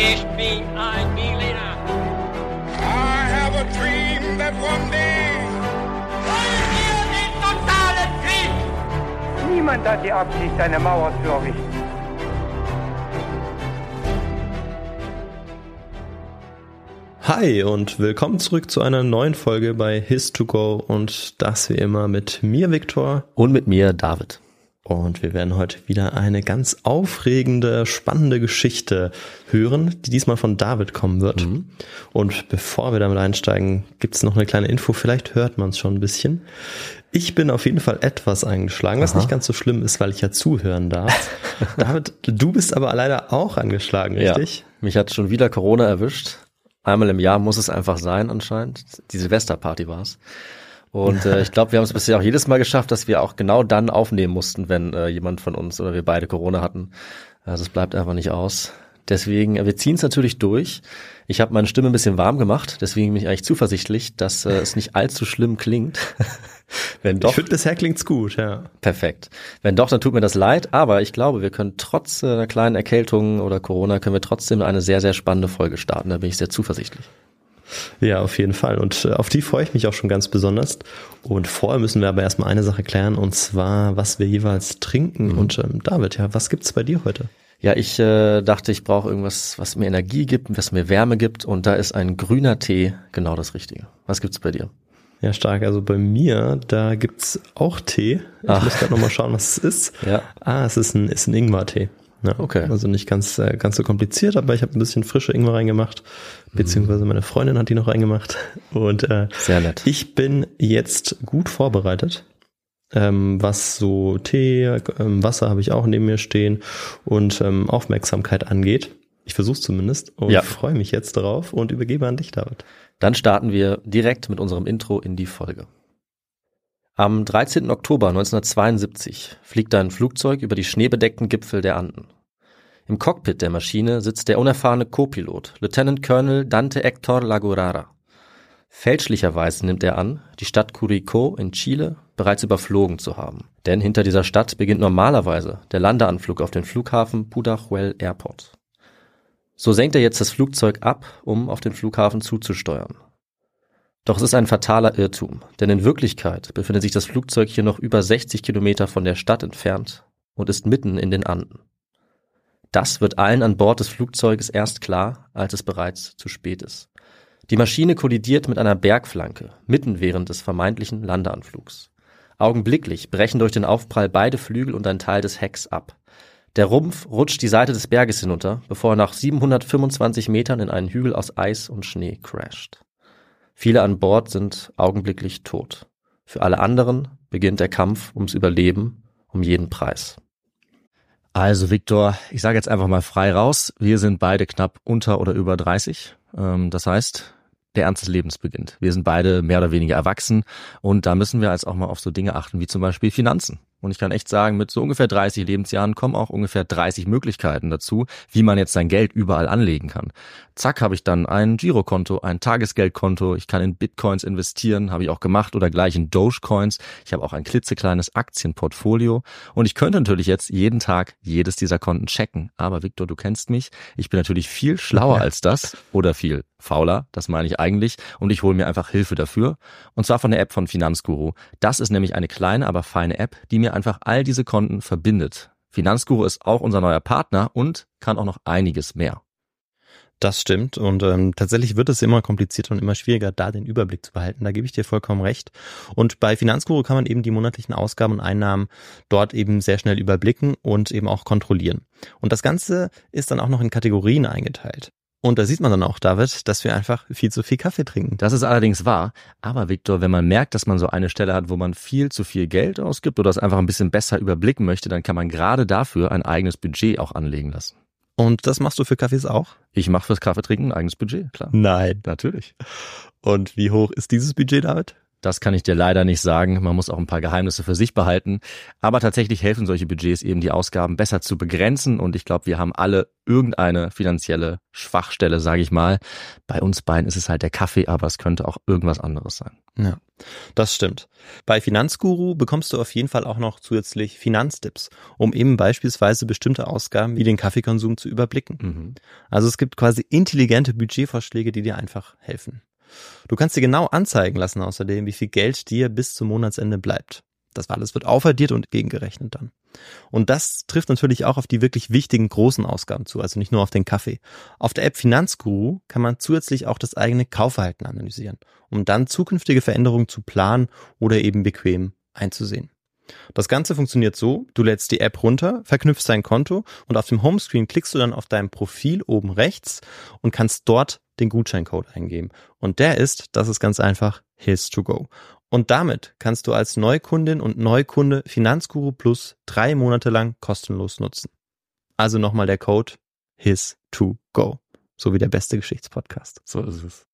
Ich bin ein Berliner. I have a dream that one day. Wollen wir den totalen Krieg? Niemand hat die Absicht, eine Mauer zu errichten. Hi und willkommen zurück zu einer neuen Folge bei His2Go und das wie immer mit mir, Viktor. Und mit mir, David. Und wir werden heute wieder eine ganz aufregende, spannende Geschichte hören, die diesmal von David kommen wird. Und bevor wir damit einsteigen, gibt es noch eine kleine Info, vielleicht hört man es schon ein bisschen. Ich bin auf jeden Fall etwas eingeschlagen, was nicht ganz so schlimm ist, weil ich ja zuhören darf. David, du bist aber leider auch angeschlagen, richtig? Ja, mich hat schon wieder Corona erwischt. Einmal im Jahr muss es einfach sein anscheinend. Die Silvesterparty war's. Und ich glaube, wir haben es bisher auch jedes Mal geschafft, dass wir auch genau dann aufnehmen mussten, wenn jemand von uns oder wir beide Corona hatten. Also es bleibt einfach nicht aus. Deswegen, wir ziehen es natürlich durch. Ich habe meine Stimme ein bisschen warm gemacht, deswegen bin ich eigentlich zuversichtlich, dass es nicht allzu schlimm klingt. Wenn doch, ich finde, bisher klingt's gut, ja. Perfekt. Wenn doch, dann tut mir das leid, aber ich glaube, wir können trotz einer kleinen Erkältung oder Corona, können wir trotzdem eine sehr, sehr spannende Folge starten. Da bin ich sehr zuversichtlich. Ja, auf jeden Fall. Und auf die freue ich mich auch schon ganz besonders. Und vorher müssen wir aber erstmal eine Sache klären, und zwar, was wir jeweils trinken. Und David, ja, was gibt's bei dir heute? Ja, ich dachte, ich brauche irgendwas, was mir Energie gibt, was mir Wärme gibt. Und da ist ein grüner Tee genau das Richtige. Was gibt's bei dir? Ja, stark. Also bei mir, da gibt's auch Tee. Ich muss gerade nochmal schauen, was es ist. Ja. Es ist ein Ingwer-Tee. Ja, okay. Also nicht ganz so kompliziert, aber ich habe ein bisschen frische Ingwer reingemacht, beziehungsweise meine Freundin hat die noch reingemacht. Und sehr nett. Ich bin jetzt gut vorbereitet. Was so Tee, Wasser habe ich auch neben mir stehen und Aufmerksamkeit angeht. Ich versuche es zumindest und freue mich jetzt darauf und übergebe an dich, David. Dann starten wir direkt mit unserem Intro in die Folge. Am 13. Oktober 1972 fliegt ein Flugzeug über die schneebedeckten Gipfel der Anden. Im Cockpit der Maschine sitzt der unerfahrene Co-Pilot, Lieutenant Colonel Dante Héctor Lagurara. Fälschlicherweise nimmt er an, die Stadt Curicó in Chile bereits überflogen zu haben. Denn hinter dieser Stadt beginnt normalerweise der Landeanflug auf den Flughafen Pudahuel Airport. So senkt er jetzt das Flugzeug ab, um auf den Flughafen zuzusteuern. Doch es ist ein fataler Irrtum, denn in Wirklichkeit befindet sich das Flugzeug hier noch über 60 Kilometer von der Stadt entfernt und ist mitten in den Anden. Das wird allen an Bord des Flugzeuges erst klar, als es bereits zu spät ist. Die Maschine kollidiert mit einer Bergflanke, mitten während des vermeintlichen Landeanflugs. Augenblicklich brechen durch den Aufprall beide Flügel und ein Teil des Hecks ab. Der Rumpf rutscht die Seite des Berges hinunter, bevor er nach 725 Metern in einen Hügel aus Eis und Schnee crasht. Viele an Bord sind augenblicklich tot. Für alle anderen beginnt der Kampf ums Überleben um jeden Preis. Also Viktor, ich sage jetzt einfach mal frei raus, wir sind beide knapp unter oder über 30. Das heißt, der Ernst des Lebens beginnt. Wir sind beide mehr oder weniger erwachsen und da müssen wir jetzt auch mal auf so Dinge achten wie zum Beispiel Finanzen. Und ich kann echt sagen, mit so ungefähr 30 Lebensjahren kommen auch ungefähr 30 Möglichkeiten dazu, wie man jetzt sein Geld überall anlegen kann. Zack, habe ich dann ein Girokonto, ein Tagesgeldkonto, ich kann in Bitcoins investieren, habe ich auch gemacht, oder gleich in Dogecoins. Ich habe auch ein klitzekleines Aktienportfolio und ich könnte natürlich jetzt jeden Tag jedes dieser Konten checken. Aber Viktor, du kennst mich, ich bin natürlich viel schlauer als das oder viel fauler, das meine ich eigentlich, und ich hole mir einfach Hilfe dafür, und zwar von der App von Finanzguru. Das ist nämlich eine kleine, aber feine App, die mir einfach all diese Konten verbindet. Finanzguru ist auch unser neuer Partner und kann auch noch einiges mehr. Das stimmt und tatsächlich wird es immer komplizierter und immer schwieriger, da den Überblick zu behalten. Da gebe ich dir vollkommen recht. Und bei Finanzguru kann man eben die monatlichen Ausgaben und Einnahmen dort eben sehr schnell überblicken und eben auch kontrollieren. Und das Ganze ist dann auch noch in Kategorien eingeteilt. Und da sieht man dann auch, David, dass wir einfach viel zu viel Kaffee trinken. Das ist allerdings wahr. Aber Viktor, wenn man merkt, dass man so eine Stelle hat, wo man viel zu viel Geld ausgibt oder es einfach ein bisschen besser überblicken möchte, dann kann man gerade dafür ein eigenes Budget auch anlegen lassen. Und das machst du für Kaffees auch? Ich mache fürs Kaffeetrinken ein eigenes Budget, klar. Nein. Natürlich. Und wie hoch ist dieses Budget, David? Das kann ich dir leider nicht sagen. Man muss auch ein paar Geheimnisse für sich behalten. Aber tatsächlich helfen solche Budgets eben, die Ausgaben besser zu begrenzen. Und ich glaube, wir haben alle irgendeine finanzielle Schwachstelle, sage ich mal. Bei uns beiden ist es halt der Kaffee, aber es könnte auch irgendwas anderes sein. Ja, das stimmt. Bei Finanzguru bekommst du auf jeden Fall auch noch zusätzlich Finanztipps, um eben beispielsweise bestimmte Ausgaben wie den Kaffeekonsum zu überblicken. Also es gibt quasi intelligente Budgetvorschläge, die dir einfach helfen. Du kannst dir genau anzeigen lassen außerdem, wie viel Geld dir bis zum Monatsende bleibt. Das alles wird aufaddiert und gegengerechnet dann. Und das trifft natürlich auch auf die wirklich wichtigen großen Ausgaben zu, also nicht nur auf den Kaffee. Auf der App Finanzguru kann man zusätzlich auch das eigene Kaufverhalten analysieren, um dann zukünftige Veränderungen zu planen oder eben bequem einzusehen. Das Ganze funktioniert so, du lädst die App runter, verknüpfst dein Konto und auf dem Homescreen klickst du dann auf deinem Profil oben rechts und kannst dort den Gutscheincode eingeben. Und das ist ganz einfach, His2Go. Und damit kannst du als Neukundin und Neukunde Finanzguru Plus 3 Monate lang kostenlos nutzen. Also nochmal der Code His2Go. So wie der beste Geschichtspodcast. So ist es.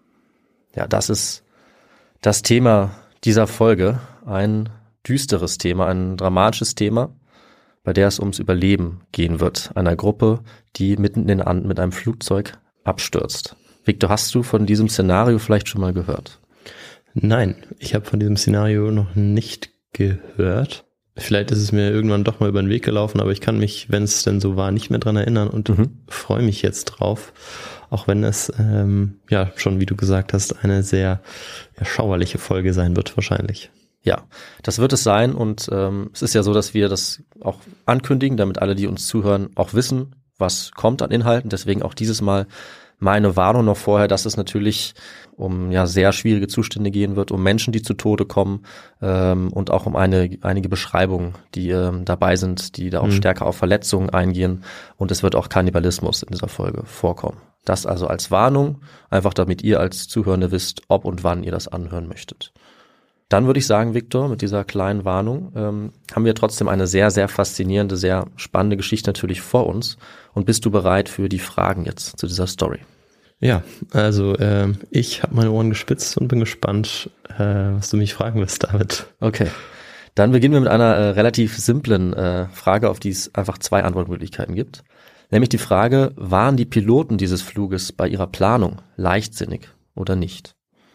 Ja, das ist das Thema dieser Folge. Ein düsteres Thema, ein dramatisches Thema, bei der es ums Überleben gehen wird. Einer Gruppe, die mitten in den Anden mit einem Flugzeug abstürzt. Victor, hast du von diesem Szenario vielleicht schon mal gehört? Nein, ich habe von diesem Szenario noch nicht gehört. Vielleicht ist es mir irgendwann doch mal über den Weg gelaufen, aber ich kann mich, wenn es denn so war, nicht mehr dran erinnern und freue mich jetzt drauf. Auch wenn es, schon wie du gesagt hast, eine sehr schauerliche Folge sein wird wahrscheinlich. Ja, das wird es sein und es ist ja so, dass wir das auch ankündigen, damit alle, die uns zuhören, auch wissen, was kommt an Inhalten. Deswegen auch dieses Mal meine Warnung noch vorher, dass es natürlich um sehr schwierige Zustände gehen wird, um Menschen, die zu Tode kommen und auch um einige Beschreibungen, die dabei sind, die da auch stärker auf Verletzungen eingehen und es wird auch Kannibalismus in dieser Folge vorkommen. Das also als Warnung, einfach damit ihr als Zuhörende wisst, ob und wann ihr das anhören möchtet. Dann würde ich sagen, Victor, mit dieser kleinen Warnung haben wir trotzdem eine sehr, sehr faszinierende, sehr spannende Geschichte natürlich vor uns. Und bist du bereit für die Fragen jetzt zu dieser Story? Ja, also ich habe meine Ohren gespitzt und bin gespannt, was du mich fragen wirst, David. Okay, dann beginnen wir mit einer relativ simplen Frage, auf die es einfach 2 Antwortmöglichkeiten gibt. Nämlich die Frage, waren die Piloten dieses Fluges bei ihrer Planung leichtsinnig oder nicht?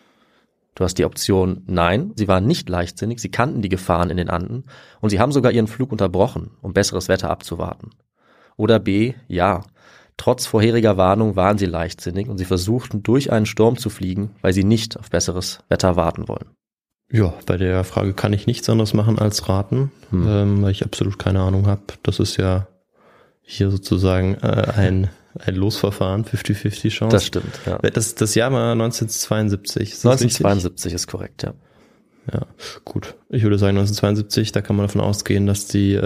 Du hast die Option Nein, sie waren nicht leichtsinnig, sie kannten die Gefahren in den Anden und sie haben sogar ihren Flug unterbrochen, um besseres Wetter abzuwarten. Oder B, ja, trotz vorheriger Warnung waren sie leichtsinnig und sie versuchten durch einen Sturm zu fliegen, weil sie nicht auf besseres Wetter warten wollen. Ja, bei der Frage kann ich nichts anderes machen als raten, weil ich absolut keine Ahnung habe. Das ist ja hier sozusagen ein Losverfahren, 50-50 Chance. Das stimmt, ja. Das Jahr war 1972. Ist 1972 ist korrekt, ja. Ja, gut. Ich würde sagen 1972, da kann man davon ausgehen, dass die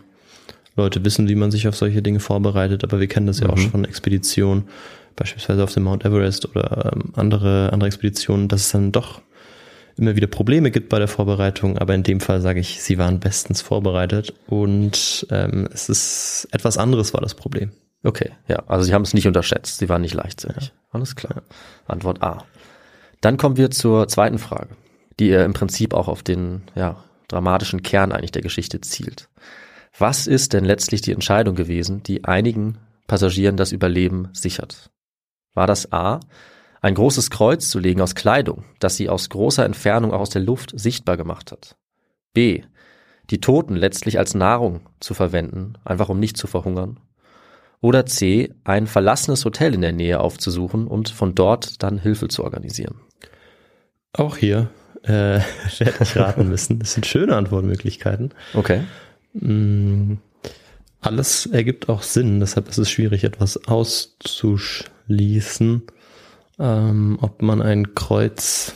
Leute wissen, wie man sich auf solche Dinge vorbereitet, aber wir kennen das ja auch schon von Expeditionen, beispielsweise auf dem Mount Everest oder andere Expeditionen, dass es dann doch immer wieder Probleme gibt bei der Vorbereitung, aber in dem Fall sage ich, sie waren bestens vorbereitet und es ist etwas anderes war das Problem. Okay, ja, also sie haben es nicht unterschätzt, sie waren nicht leichtsinnig. Ja. Alles klar. Ja. Antwort A. Dann kommen wir zur zweiten Frage, die im Prinzip auch auf den dramatischen Kern eigentlich der Geschichte zielt. Was ist denn letztlich die Entscheidung gewesen, die einigen Passagieren das Überleben sichert? War das A, ein großes Kreuz zu legen aus Kleidung, das sie aus großer Entfernung auch aus der Luft sichtbar gemacht hat? B, die Toten letztlich als Nahrung zu verwenden, einfach um nicht zu verhungern? Oder C, ein verlassenes Hotel in der Nähe aufzusuchen und von dort dann Hilfe zu organisieren? Auch hier werde ich raten müssen. Das sind schöne Antwortmöglichkeiten. Okay. Alles ergibt auch Sinn, deshalb ist es schwierig, etwas auszuschließen. Ob man ein Kreuz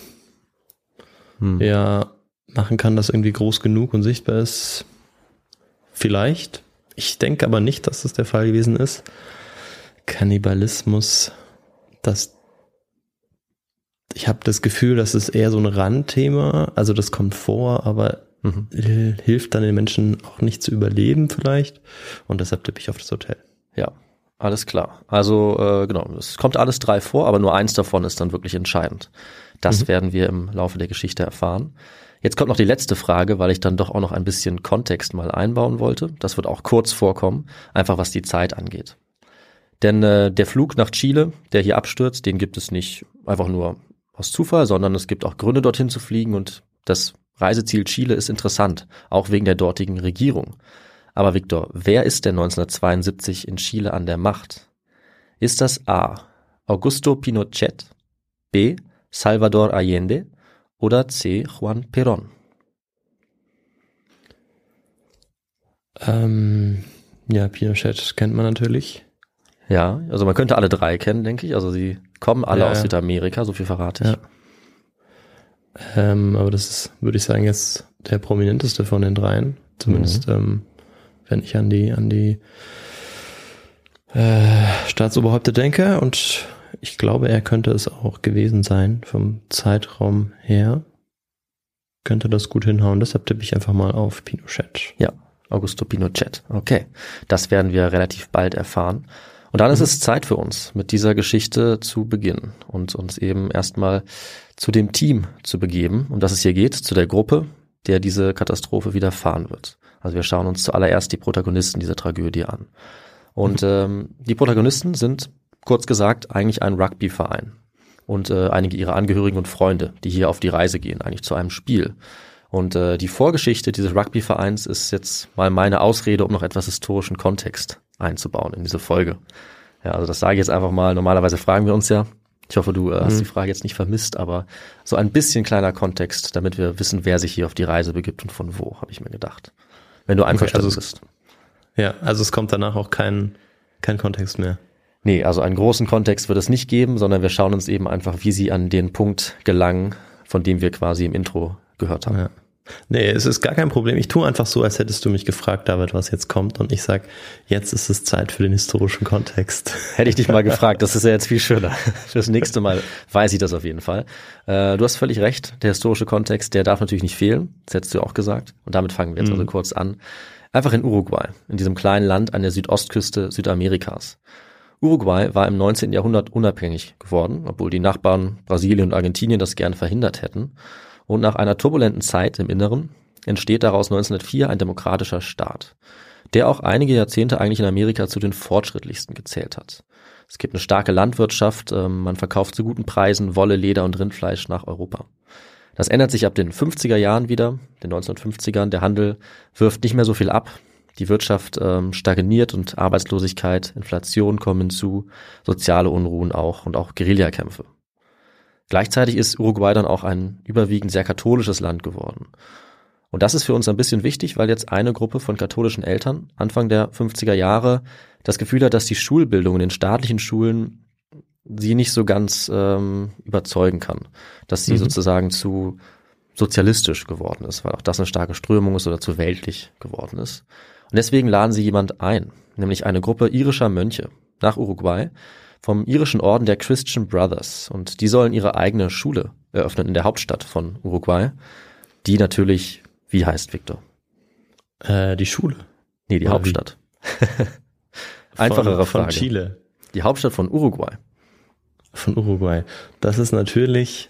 machen kann, das irgendwie groß genug und sichtbar ist. Vielleicht. Ich denke aber nicht, dass das der Fall gewesen ist. Kannibalismus, ich habe das Gefühl, das ist eher so ein Randthema, also das kommt vor, aber hilft dann den Menschen auch nicht zu überleben vielleicht und deshalb tippe ich auf das Hotel. Ja, Alles klar. Also genau, es kommt alles 3 vor, aber nur eins davon ist dann wirklich entscheidend. Das werden wir im Laufe der Geschichte erfahren. Jetzt kommt noch die letzte Frage, weil ich dann doch auch noch ein bisschen Kontext mal einbauen wollte. Das wird auch kurz vorkommen, einfach was die Zeit angeht. Denn der Flug nach Chile, der hier abstürzt, den gibt es nicht einfach nur aus Zufall, sondern es gibt auch Gründe, dorthin zu fliegen, und das Reiseziel Chile ist interessant, auch wegen der dortigen Regierung. Aber Victor, wer ist denn 1972 in Chile an der Macht? Ist das A. Augusto Pinochet, B. Salvador Allende oder C. Juan Perón? Ja, Pinochet kennt man natürlich. Ja, also man könnte alle 3 kennen, denke ich. Also sie kommen alle aus Südamerika, so viel verrate ich. Ja. Aber das ist, würde ich sagen, jetzt der prominenteste von den 3. Zumindest wenn ich an die Staatsoberhäupter denke, und ich glaube, er könnte es auch gewesen sein. Vom Zeitraum her könnte das gut hinhauen. Deshalb tippe ich einfach mal auf Pinochet. Ja, Augusto Pinochet. Okay, das werden wir relativ bald erfahren. Und dann ist es Zeit für uns, mit dieser Geschichte zu beginnen und uns eben erstmal zu dem Team zu begeben, um das es hier geht, zu der Gruppe, der diese Katastrophe widerfahren wird. Also wir schauen uns zuallererst die Protagonisten dieser Tragödie an. Und die Protagonisten sind, kurz gesagt, eigentlich ein Rugbyverein und einige ihrer Angehörigen und Freunde, die hier auf die Reise gehen, eigentlich zu einem Spiel. Und die Vorgeschichte dieses Rugbyvereins ist jetzt mal meine Ausrede, um noch etwas historischen Kontext einzubauen in diese Folge. Ja, also das sage ich jetzt einfach mal. Normalerweise fragen wir uns ja. Ich hoffe, du hast die Frage jetzt nicht vermisst, aber so ein bisschen kleiner Kontext, damit wir wissen, wer sich hier auf die Reise begibt und von wo, habe ich mir gedacht. Wenn du einverstanden bist. Ja, also es kommt danach auch kein Kontext mehr. Nee, also einen großen Kontext wird es nicht geben, sondern wir schauen uns eben einfach, wie sie an den Punkt gelangen, von dem wir quasi im Intro gehört haben. Ja. Nee, es ist gar kein Problem. Ich tue einfach so, als hättest du mich gefragt, David, was jetzt kommt, und ich sag, jetzt ist es Zeit für den historischen Kontext. Hätte ich dich mal gefragt, das ist ja jetzt viel schöner. Fürs nächste Mal weiß ich das auf jeden Fall. Du hast völlig recht, der historische Kontext, der darf natürlich nicht fehlen, das hättest du auch gesagt. Und damit fangen wir jetzt also kurz an. Einfach in Uruguay, in diesem kleinen Land an der Südostküste Südamerikas. Uruguay war im 19. Jahrhundert unabhängig geworden, obwohl die Nachbarn Brasilien und Argentinien das gerne verhindert hätten. Und nach einer turbulenten Zeit im Inneren entsteht daraus 1904 ein demokratischer Staat, der auch einige Jahrzehnte eigentlich in Amerika zu den fortschrittlichsten gezählt hat. Es gibt eine starke Landwirtschaft, man verkauft zu guten Preisen Wolle, Leder und Rindfleisch nach Europa. Das ändert sich ab den 50er Jahren wieder, den 1950ern. Der Handel wirft nicht mehr so viel ab. Die Wirtschaft stagniert und Arbeitslosigkeit, Inflation kommen hinzu, soziale Unruhen auch und auch Guerillakämpfe. Gleichzeitig ist Uruguay dann auch ein überwiegend sehr katholisches Land geworden. Und das ist für uns ein bisschen wichtig, weil jetzt eine Gruppe von katholischen Eltern Anfang der 50er Jahre das Gefühl hat, dass die Schulbildung in den staatlichen Schulen sie nicht so ganz überzeugen kann. Dass sie sozusagen zu sozialistisch geworden ist, weil auch das eine starke Strömung ist oder zu weltlich geworden ist. Und deswegen laden sie jemand ein, nämlich eine Gruppe irischer Mönche nach Uruguay, vom irischen Orden der Christian Brothers, und die sollen ihre eigene Schule eröffnen in der Hauptstadt von Uruguay, die natürlich, wie heißt, Victor? Die Schule? Nee, die Hauptstadt. Einfachere Frage. Von Chile. Die Hauptstadt von Uruguay. Von Uruguay. Das ist natürlich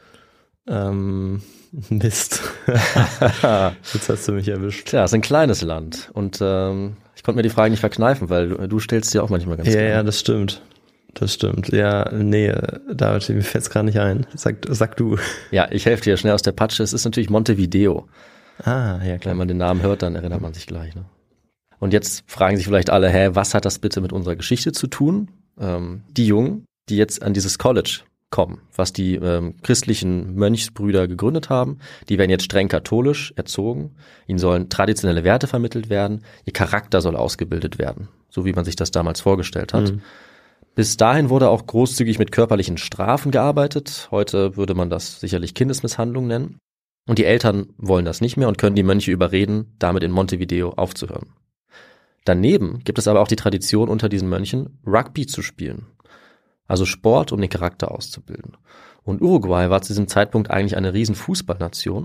Mist. Jetzt hast du mich erwischt. Tja, es ist ein kleines Land und ich konnte mir die Frage nicht verkneifen, weil du stellst dir auch manchmal ganz gerne. Ja, das stimmt. Das stimmt. Ja, nee, David, mir fällt's gerade nicht ein. Sag du. Ja, ich helfe dir schnell aus der Patsche. Es ist natürlich Montevideo. Ah, ja klar. Wenn man den Namen hört, dann erinnert man sich gleich. Ne? Und jetzt fragen sich vielleicht alle, was hat das bitte mit unserer Geschichte zu tun? Die Jungen, die jetzt an dieses College kommen, was die christlichen Mönchsbrüder gegründet haben, die werden jetzt streng katholisch erzogen. Ihnen sollen traditionelle Werte vermittelt werden. Ihr Charakter soll ausgebildet werden, so wie man sich das damals vorgestellt hat. Bis dahin wurde auch großzügig mit körperlichen Strafen gearbeitet. Heute würde man das sicherlich Kindesmisshandlung nennen. Und die Eltern wollen das nicht mehr und können die Mönche überreden, damit in Montevideo aufzuhören. Daneben gibt es aber auch die Tradition unter diesen Mönchen, Rugby zu spielen. Also Sport, um den Charakter auszubilden. Und Uruguay war zu diesem Zeitpunkt eigentlich eine riesen Fußballnation.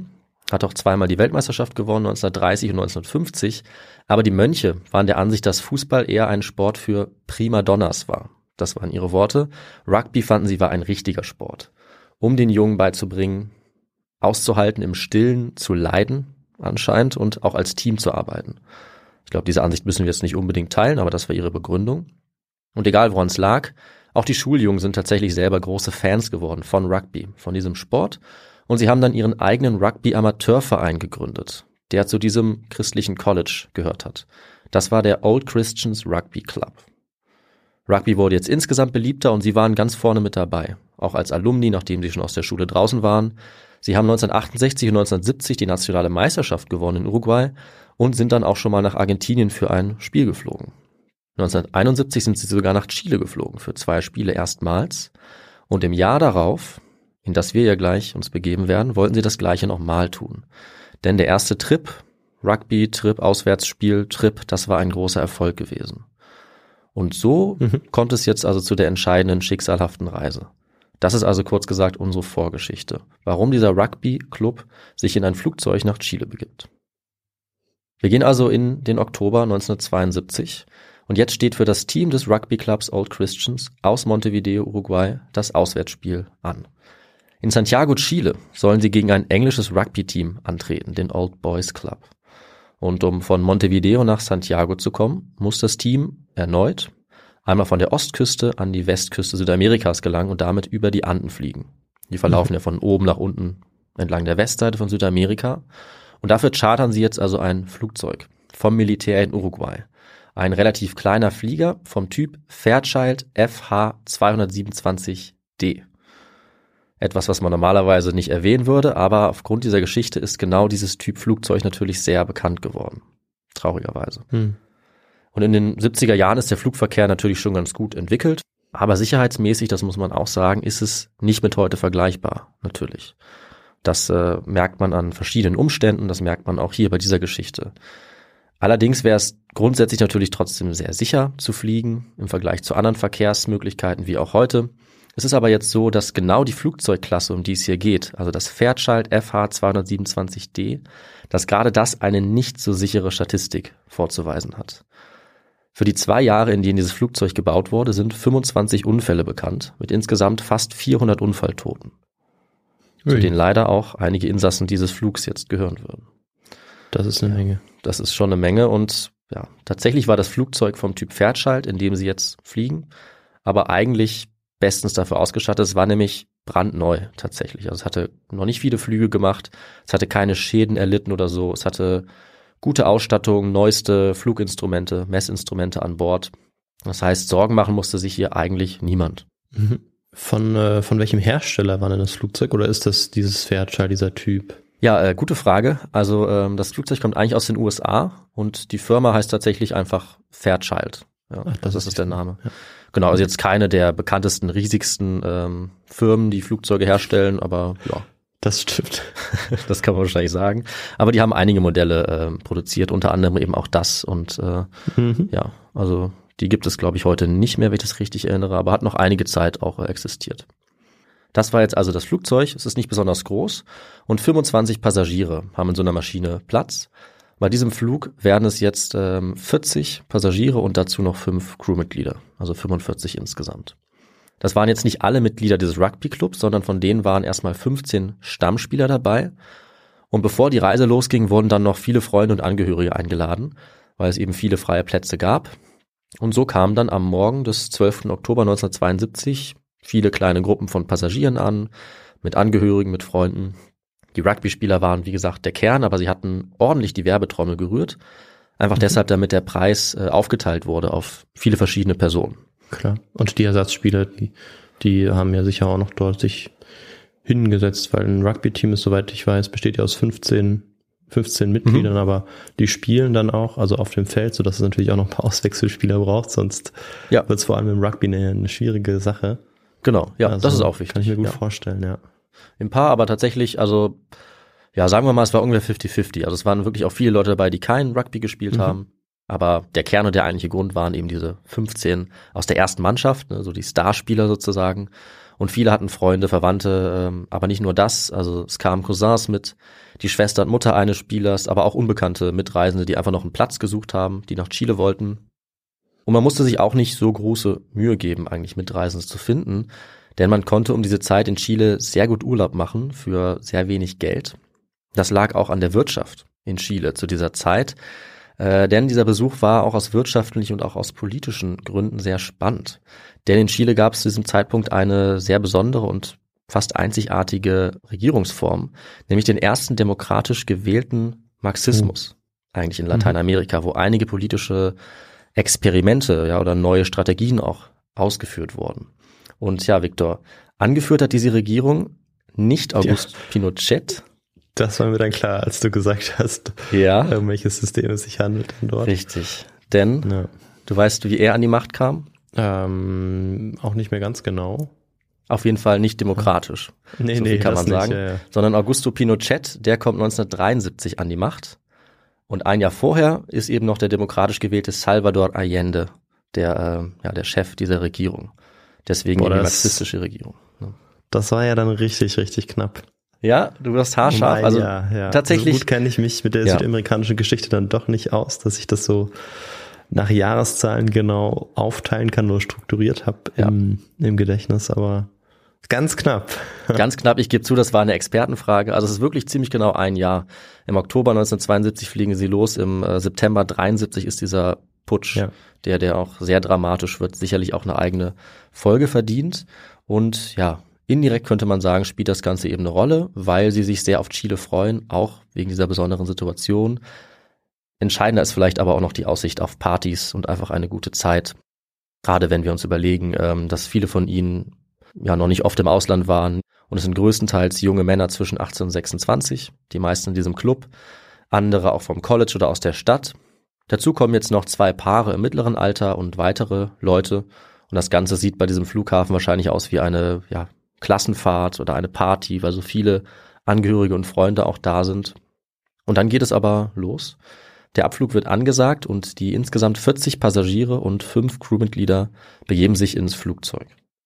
hat auch zweimal die Weltmeisterschaft gewonnen, 1930 und 1950. Aber die Mönche waren der Ansicht, dass Fußball eher ein Sport für Primadonnas war. Das waren ihre Worte. Rugby fanden sie war ein richtiger Sport. Um den Jungen beizubringen, auszuhalten, im Stillen zu leiden anscheinend und auch als Team zu arbeiten. Ich glaube, diese Ansicht müssen wir jetzt nicht unbedingt teilen, aber das war ihre Begründung. Und egal, woran es lag, auch die Schuljungen sind tatsächlich selber große Fans geworden von Rugby, von diesem Sport. Und sie haben dann ihren eigenen Rugby-Amateurverein gegründet, der zu diesem christlichen College gehört hat. Das war der Old Christians Rugby Club. Rugby wurde jetzt insgesamt beliebter und sie waren ganz vorne mit dabei, auch als Alumni, nachdem sie schon aus der Schule draußen waren. Sie haben 1968 und 1970 die nationale Meisterschaft gewonnen in Uruguay und sind dann auch schon mal nach Argentinien für ein Spiel geflogen. 1971 sind sie sogar nach Chile geflogen für 2 Spiele erstmals. Und im Jahr darauf, in das wir ja gleich uns begeben werden, wollten sie das Gleiche nochmal tun. Denn der erste Trip, Rugby-Trip, Auswärtsspiel-Trip, das war ein großer Erfolg gewesen. Und so kommt es jetzt also zu der entscheidenden, schicksalhaften Reise. Das ist also kurz gesagt unsere Vorgeschichte, warum dieser Rugby-Club sich in ein Flugzeug nach Chile begibt. Wir gehen also in den Oktober 1972 und jetzt steht für das Team des Rugby-Clubs Old Christians aus Montevideo, Uruguay, das Auswärtsspiel an. In Santiago, Chile, sollen sie gegen ein englisches Rugby-Team antreten, den Old Boys Club. Und um von Montevideo nach Santiago zu kommen, muss das Team erneut einmal von der Ostküste an die Westküste Südamerikas gelangen und damit über die Anden fliegen. Die verlaufen ja von oben nach unten entlang der Westseite von Südamerika. Und dafür chartern sie jetzt also ein Flugzeug vom Militär in Uruguay. Ein relativ kleiner Flieger vom Typ Fairchild FH-227D. Etwas, was man normalerweise nicht erwähnen würde, aber aufgrund dieser Geschichte ist genau dieses Typ Flugzeug natürlich sehr bekannt geworden. Traurigerweise. Und in den 70er Jahren ist der Flugverkehr natürlich schon ganz gut entwickelt, aber sicherheitsmäßig, das muss man auch sagen, ist es nicht mit heute vergleichbar, natürlich. Das merkt man an verschiedenen Umständen, das merkt man auch hier bei dieser Geschichte. Allerdings wäre es grundsätzlich natürlich trotzdem sehr sicher zu fliegen im Vergleich zu anderen Verkehrsmöglichkeiten wie auch heute. Es ist aber jetzt so, dass genau die Flugzeugklasse, um die es hier geht, also das Fairchild FH-227D, dass gerade das eine nicht so sichere Statistik vorzuweisen hat. Für die 2 Jahre, in denen dieses Flugzeug gebaut wurde, sind 25 Unfälle bekannt, mit insgesamt fast 400 Unfalltoten. Zu denen leider auch einige Insassen dieses Flugs jetzt gehören würden. Das ist eine Menge. Das ist schon eine Menge und ja, tatsächlich war das Flugzeug vom Typ Fairchild, in dem sie jetzt fliegen, aber eigentlich bestens dafür ausgestattet. Es war nämlich brandneu tatsächlich. Also es hatte noch nicht viele Flüge gemacht, es hatte keine Schäden erlitten oder so, es hatte gute Ausstattung, neueste Fluginstrumente, Messinstrumente an Bord. Das heißt, Sorgen machen musste sich hier eigentlich niemand. Von welchem Hersteller war denn das Flugzeug oder ist das dieses Fairchild, dieser Typ? Ja, gute Frage. Also das Flugzeug kommt eigentlich aus den USA und die Firma heißt tatsächlich einfach Fairchild. Ja, Ach, das ist der Name. Ja. Genau, also jetzt keine der bekanntesten, riesigsten Firmen, die Flugzeuge herstellen, aber ja. Das stimmt. Das kann man wahrscheinlich sagen. Aber die haben einige Modelle produziert, unter anderem eben auch das. Und ja, also die gibt es, glaube ich, heute nicht mehr, wenn ich das richtig erinnere, aber hat noch einige Zeit auch existiert. Das war jetzt also das Flugzeug. Es ist nicht besonders groß und 25 Passagiere haben in so einer Maschine Platz. Bei diesem Flug werden es jetzt 40 Passagiere und dazu noch 5 Crewmitglieder, also 45 insgesamt. Das waren jetzt nicht alle Mitglieder dieses Rugby-Clubs, sondern von denen waren erstmal 15 Stammspieler dabei. Und bevor die Reise losging, wurden dann noch viele Freunde und Angehörige eingeladen, weil es eben viele freie Plätze gab. Und so kamen dann am Morgen des 12. Oktober 1972 viele kleine Gruppen von Passagieren an, mit Angehörigen, mit Freunden. Die Rugby-Spieler waren, wie gesagt, der Kern, aber sie hatten ordentlich die Werbetrommel gerührt. Einfach deshalb, damit der Preis aufgeteilt wurde auf viele verschiedene Personen. Klar. Und die Ersatzspieler, die haben ja sicher auch noch dort sich hingesetzt, weil ein Rugby-Team ist, soweit ich weiß, besteht ja aus 15 Mitgliedern, aber die spielen dann auch, also auf dem Feld, sodass es natürlich auch noch ein paar Auswechselspieler braucht, sonst wird es vor allem im Rugby eine schwierige Sache. Genau, ja, also, das ist auch wichtig. Kann ich mir gut vorstellen, ja. Im Paar, aber tatsächlich, also, ja, sagen wir mal, es war ungefähr 50-50. Also es waren wirklich auch viele Leute dabei, die kein Rugby gespielt haben. Aber der Kern und der eigentliche Grund waren eben diese 15 aus der ersten Mannschaft, ne, so die Starspieler sozusagen. Und viele hatten Freunde, Verwandte, aber nicht nur das. Also es kamen Cousins mit, die Schwester und Mutter eines Spielers, aber auch unbekannte Mitreisende, die einfach noch einen Platz gesucht haben, die nach Chile wollten. Und man musste sich auch nicht so große Mühe geben, eigentlich Mitreisende zu finden, denn man konnte um diese Zeit in Chile sehr gut Urlaub machen für sehr wenig Geld. Das lag auch an der Wirtschaft in Chile zu dieser Zeit, denn dieser Besuch war auch aus wirtschaftlichen und auch aus politischen Gründen sehr spannend. Denn in Chile gab es zu diesem Zeitpunkt eine sehr besondere und fast einzigartige Regierungsform, nämlich den ersten demokratisch gewählten Marxismus, eigentlich in Lateinamerika, wo einige politische Experimente, ja, oder neue Strategien auch ausgeführt wurden. Und ja, Victor, angeführt hat diese Regierung nicht Augusto Pinochet. Das war mir dann klar, als du gesagt hast, um welches System es sich handelt dort. Richtig, denn du weißt, wie er an die Macht kam? Auch nicht mehr ganz genau. Auf jeden Fall nicht demokratisch, nee, so viel kann man sagen, nicht, sondern Augusto Pinochet, der kommt 1973 an die Macht und ein Jahr vorher ist eben noch der demokratisch gewählte Salvador Allende, der Chef dieser Regierung. Deswegen die marxistische Regierung. Ne? Das war ja dann richtig, richtig knapp. Ja, du wirst haarscharf. Also tatsächlich. So gut kenne ich mich mit der südamerikanischen Geschichte dann doch nicht aus, dass ich das so nach Jahreszahlen genau aufteilen kann oder strukturiert habe im Gedächtnis, aber ganz knapp. Ganz knapp, ich gebe zu, das war eine Expertenfrage. Also es ist wirklich ziemlich genau ein Jahr. Im Oktober 1972 fliegen sie los, im September 73 ist dieser Putsch, der auch sehr dramatisch wird, sicherlich auch eine eigene Folge verdient. Und ja, indirekt könnte man sagen, spielt das Ganze eben eine Rolle, weil sie sich sehr auf Chile freuen, auch wegen dieser besonderen Situation. Entscheidender ist vielleicht aber auch noch die Aussicht auf Partys und einfach eine gute Zeit. Gerade wenn wir uns überlegen, dass viele von ihnen ja noch nicht oft im Ausland waren. Und es sind größtenteils junge Männer zwischen 18 und 26, die meisten in diesem Club, andere auch vom College oder aus der Stadt. Dazu kommen jetzt noch 2 Paare im mittleren Alter und weitere Leute. Und das Ganze sieht bei diesem Flughafen wahrscheinlich aus wie eine Klassenfahrt oder eine Party, weil so viele Angehörige und Freunde auch da sind. Und dann geht es aber los. Der Abflug wird angesagt und die insgesamt 40 Passagiere und 5 Crewmitglieder begeben sich ins Flugzeug.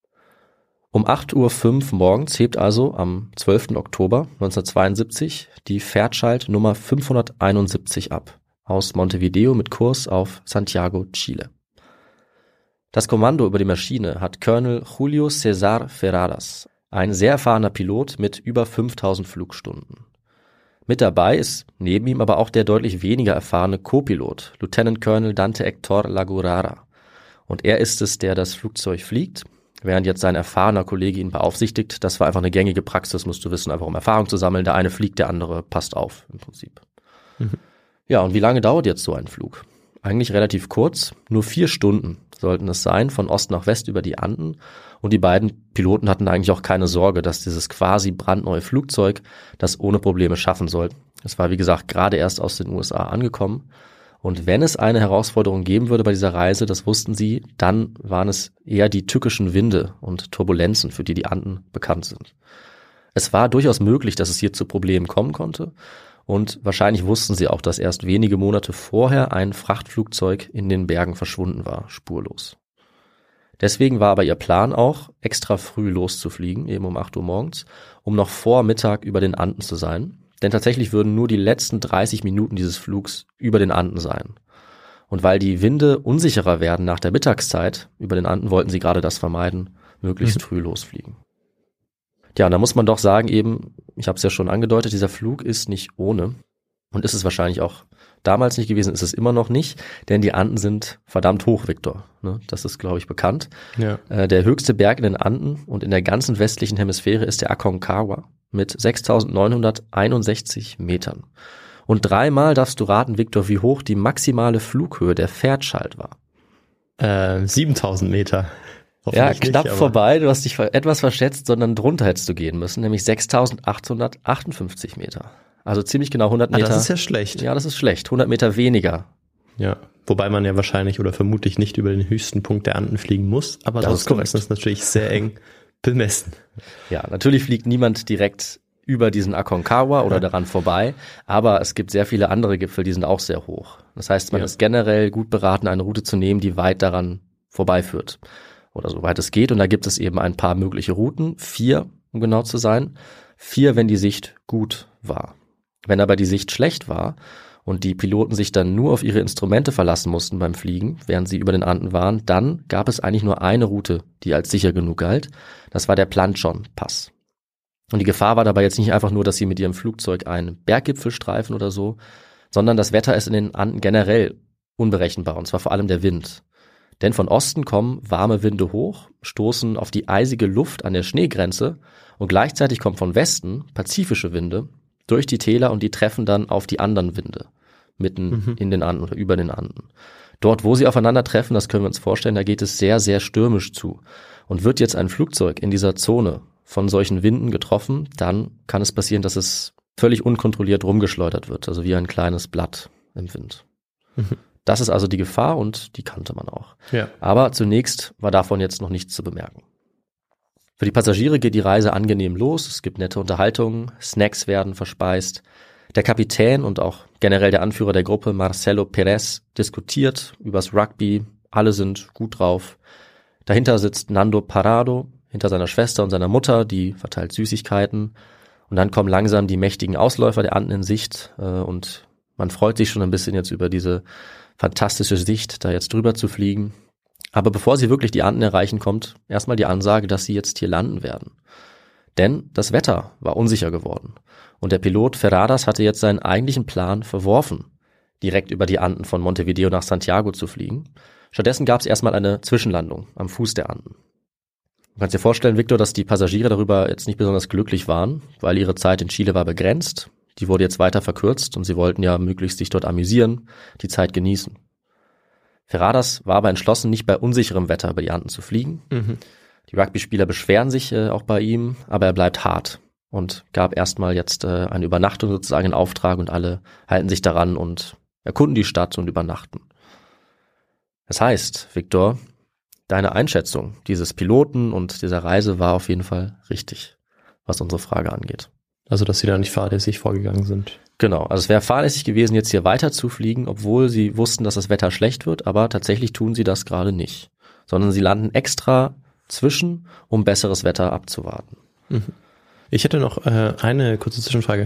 Um 8:05 Uhr morgens hebt also am 12. Oktober 1972 die Fairchild Nummer 571 ab aus Montevideo mit Kurs auf Santiago, Chile. Das Kommando über die Maschine hat Colonel Julio César Ferradas, ein sehr erfahrener Pilot mit über 5000 Flugstunden. Mit dabei ist neben ihm aber auch der deutlich weniger erfahrene Co-Pilot, Lieutenant Colonel Dante Hector Lagurara. Und er ist es, der das Flugzeug fliegt, während jetzt sein erfahrener Kollege ihn beaufsichtigt. Das war einfach eine gängige Praxis, musst du wissen, einfach um Erfahrung zu sammeln. Der eine fliegt, der andere passt auf im Prinzip. Ja, und wie lange dauert jetzt so ein Flug? Eigentlich relativ kurz, nur 4 Stunden sollten es sein, von Ost nach West über die Anden. Und die beiden Piloten hatten eigentlich auch keine Sorge, dass dieses quasi brandneue Flugzeug das ohne Probleme schaffen soll. Es war, wie gesagt, gerade erst aus den USA angekommen. Und wenn es eine Herausforderung geben würde bei dieser Reise, das wussten sie, dann waren es eher die tückischen Winde und Turbulenzen, für die Anden bekannt sind. Es war durchaus möglich, dass es hier zu Problemen kommen konnte. Und wahrscheinlich wussten sie auch, dass erst wenige Monate vorher ein Frachtflugzeug in den Bergen verschwunden war, spurlos. Deswegen war aber ihr Plan auch, extra früh loszufliegen, eben um 8 Uhr morgens, um noch vor Mittag über den Anden zu sein. Denn tatsächlich würden nur die letzten 30 Minuten dieses Flugs über den Anden sein. Und weil die Winde unsicherer werden nach der Mittagszeit über den Anden, wollten sie gerade das vermeiden, möglichst früh losfliegen. Ja, und da muss man doch sagen eben, ich habe es ja schon angedeutet, dieser Flug ist nicht ohne und ist es wahrscheinlich auch damals nicht gewesen, ist es immer noch nicht, denn die Anden sind verdammt hoch, Victor. Ne? Das ist, glaube ich, bekannt. Ja. Der höchste Berg in den Anden und in der ganzen westlichen Hemisphäre ist der Aconcagua mit 6.961 Metern. Und 3-mal darfst du raten, Victor, wie hoch die maximale Flughöhe der Fairchild war. 7.000 Meter. Ja, knapp nicht, vorbei. Du hast dich etwas verschätzt, sondern drunter hättest du gehen müssen, nämlich 6.858 Meter. Also ziemlich genau 100 Meter. Das ist ja schlecht. Ja, das ist schlecht. 100 Meter weniger. Ja, wobei man ja wahrscheinlich oder vermutlich nicht über den höchsten Punkt der Anden fliegen muss, aber trotzdem ist das natürlich sehr eng bemessen. Ja, natürlich fliegt niemand direkt über diesen Aconcagua oder daran vorbei, aber es gibt sehr viele andere Gipfel, die sind auch sehr hoch. Das heißt, man ist generell gut beraten, eine Route zu nehmen, die weit daran vorbeiführt oder so weit es geht. Und da gibt es eben ein paar mögliche Routen, 4, um genau zu sein. 4, wenn die Sicht gut war. Wenn aber die Sicht schlecht war und die Piloten sich dann nur auf ihre Instrumente verlassen mussten beim Fliegen, während sie über den Anden waren, dann gab es eigentlich nur eine Route, die als sicher genug galt. Das war der Planchon-Pass. Und die Gefahr war dabei jetzt nicht einfach nur, dass sie mit ihrem Flugzeug einen Berggipfel streifen oder so, sondern das Wetter ist in den Anden generell unberechenbar, und zwar vor allem der Wind. Denn von Osten kommen warme Winde hoch, stoßen auf die eisige Luft an der Schneegrenze und gleichzeitig kommen von Westen pazifische Winde durch die Täler und die treffen dann auf die anderen Winde mitten in den Anden oder über den Anden. Dort, wo sie aufeinandertreffen, das können wir uns vorstellen, da geht es sehr, sehr stürmisch zu. Und wird jetzt ein Flugzeug in dieser Zone von solchen Winden getroffen, dann kann es passieren, dass es völlig unkontrolliert rumgeschleudert wird, also wie ein kleines Blatt im Wind. Das ist also die Gefahr und die kannte man auch. Ja. Aber zunächst war davon jetzt noch nichts zu bemerken. Für die Passagiere geht die Reise angenehm los, es gibt nette Unterhaltungen, Snacks werden verspeist. Der Kapitän und auch generell der Anführer der Gruppe, Marcelo Pérez, diskutiert übers Rugby, alle sind gut drauf. Dahinter sitzt Nando Parrado, hinter seiner Schwester und seiner Mutter, die verteilt Süßigkeiten. Und dann kommen langsam die mächtigen Ausläufer der Anden in Sicht und man freut sich schon ein bisschen jetzt über diese fantastische Sicht, da jetzt drüber zu fliegen. Aber bevor sie wirklich die Anden erreichen, kommt erstmal die Ansage, dass sie jetzt hier landen werden. Denn das Wetter war unsicher geworden. Und der Pilot Ferradas hatte jetzt seinen eigentlichen Plan verworfen, direkt über die Anden von Montevideo nach Santiago zu fliegen. Stattdessen gab es erstmal eine Zwischenlandung am Fuß der Anden. Du kannst dir vorstellen, Victor, dass die Passagiere darüber jetzt nicht besonders glücklich waren, weil ihre Zeit in Chile war begrenzt. Die wurde jetzt weiter verkürzt und sie wollten ja möglichst sich dort amüsieren, die Zeit genießen. Ferradas war aber entschlossen, nicht bei unsicherem Wetter über die Anden zu fliegen. Die Rugby-Spieler beschweren sich auch bei ihm, aber er bleibt hart und gab erstmal jetzt eine Übernachtung sozusagen in Auftrag und alle halten sich daran und erkunden die Stadt und übernachten. Das heißt, Victor, deine Einschätzung dieses Piloten und dieser Reise war auf jeden Fall richtig, was unsere Frage angeht. Also, dass sie da nicht fahrlässig vorgegangen sind. Genau, also es wäre fahrlässig gewesen, jetzt hier weiter zu fliegen, obwohl sie wussten, dass das Wetter schlecht wird, aber tatsächlich tun sie das gerade nicht, sondern sie landen extra zwischen, um besseres Wetter abzuwarten. Ich hätte noch eine kurze Zwischenfrage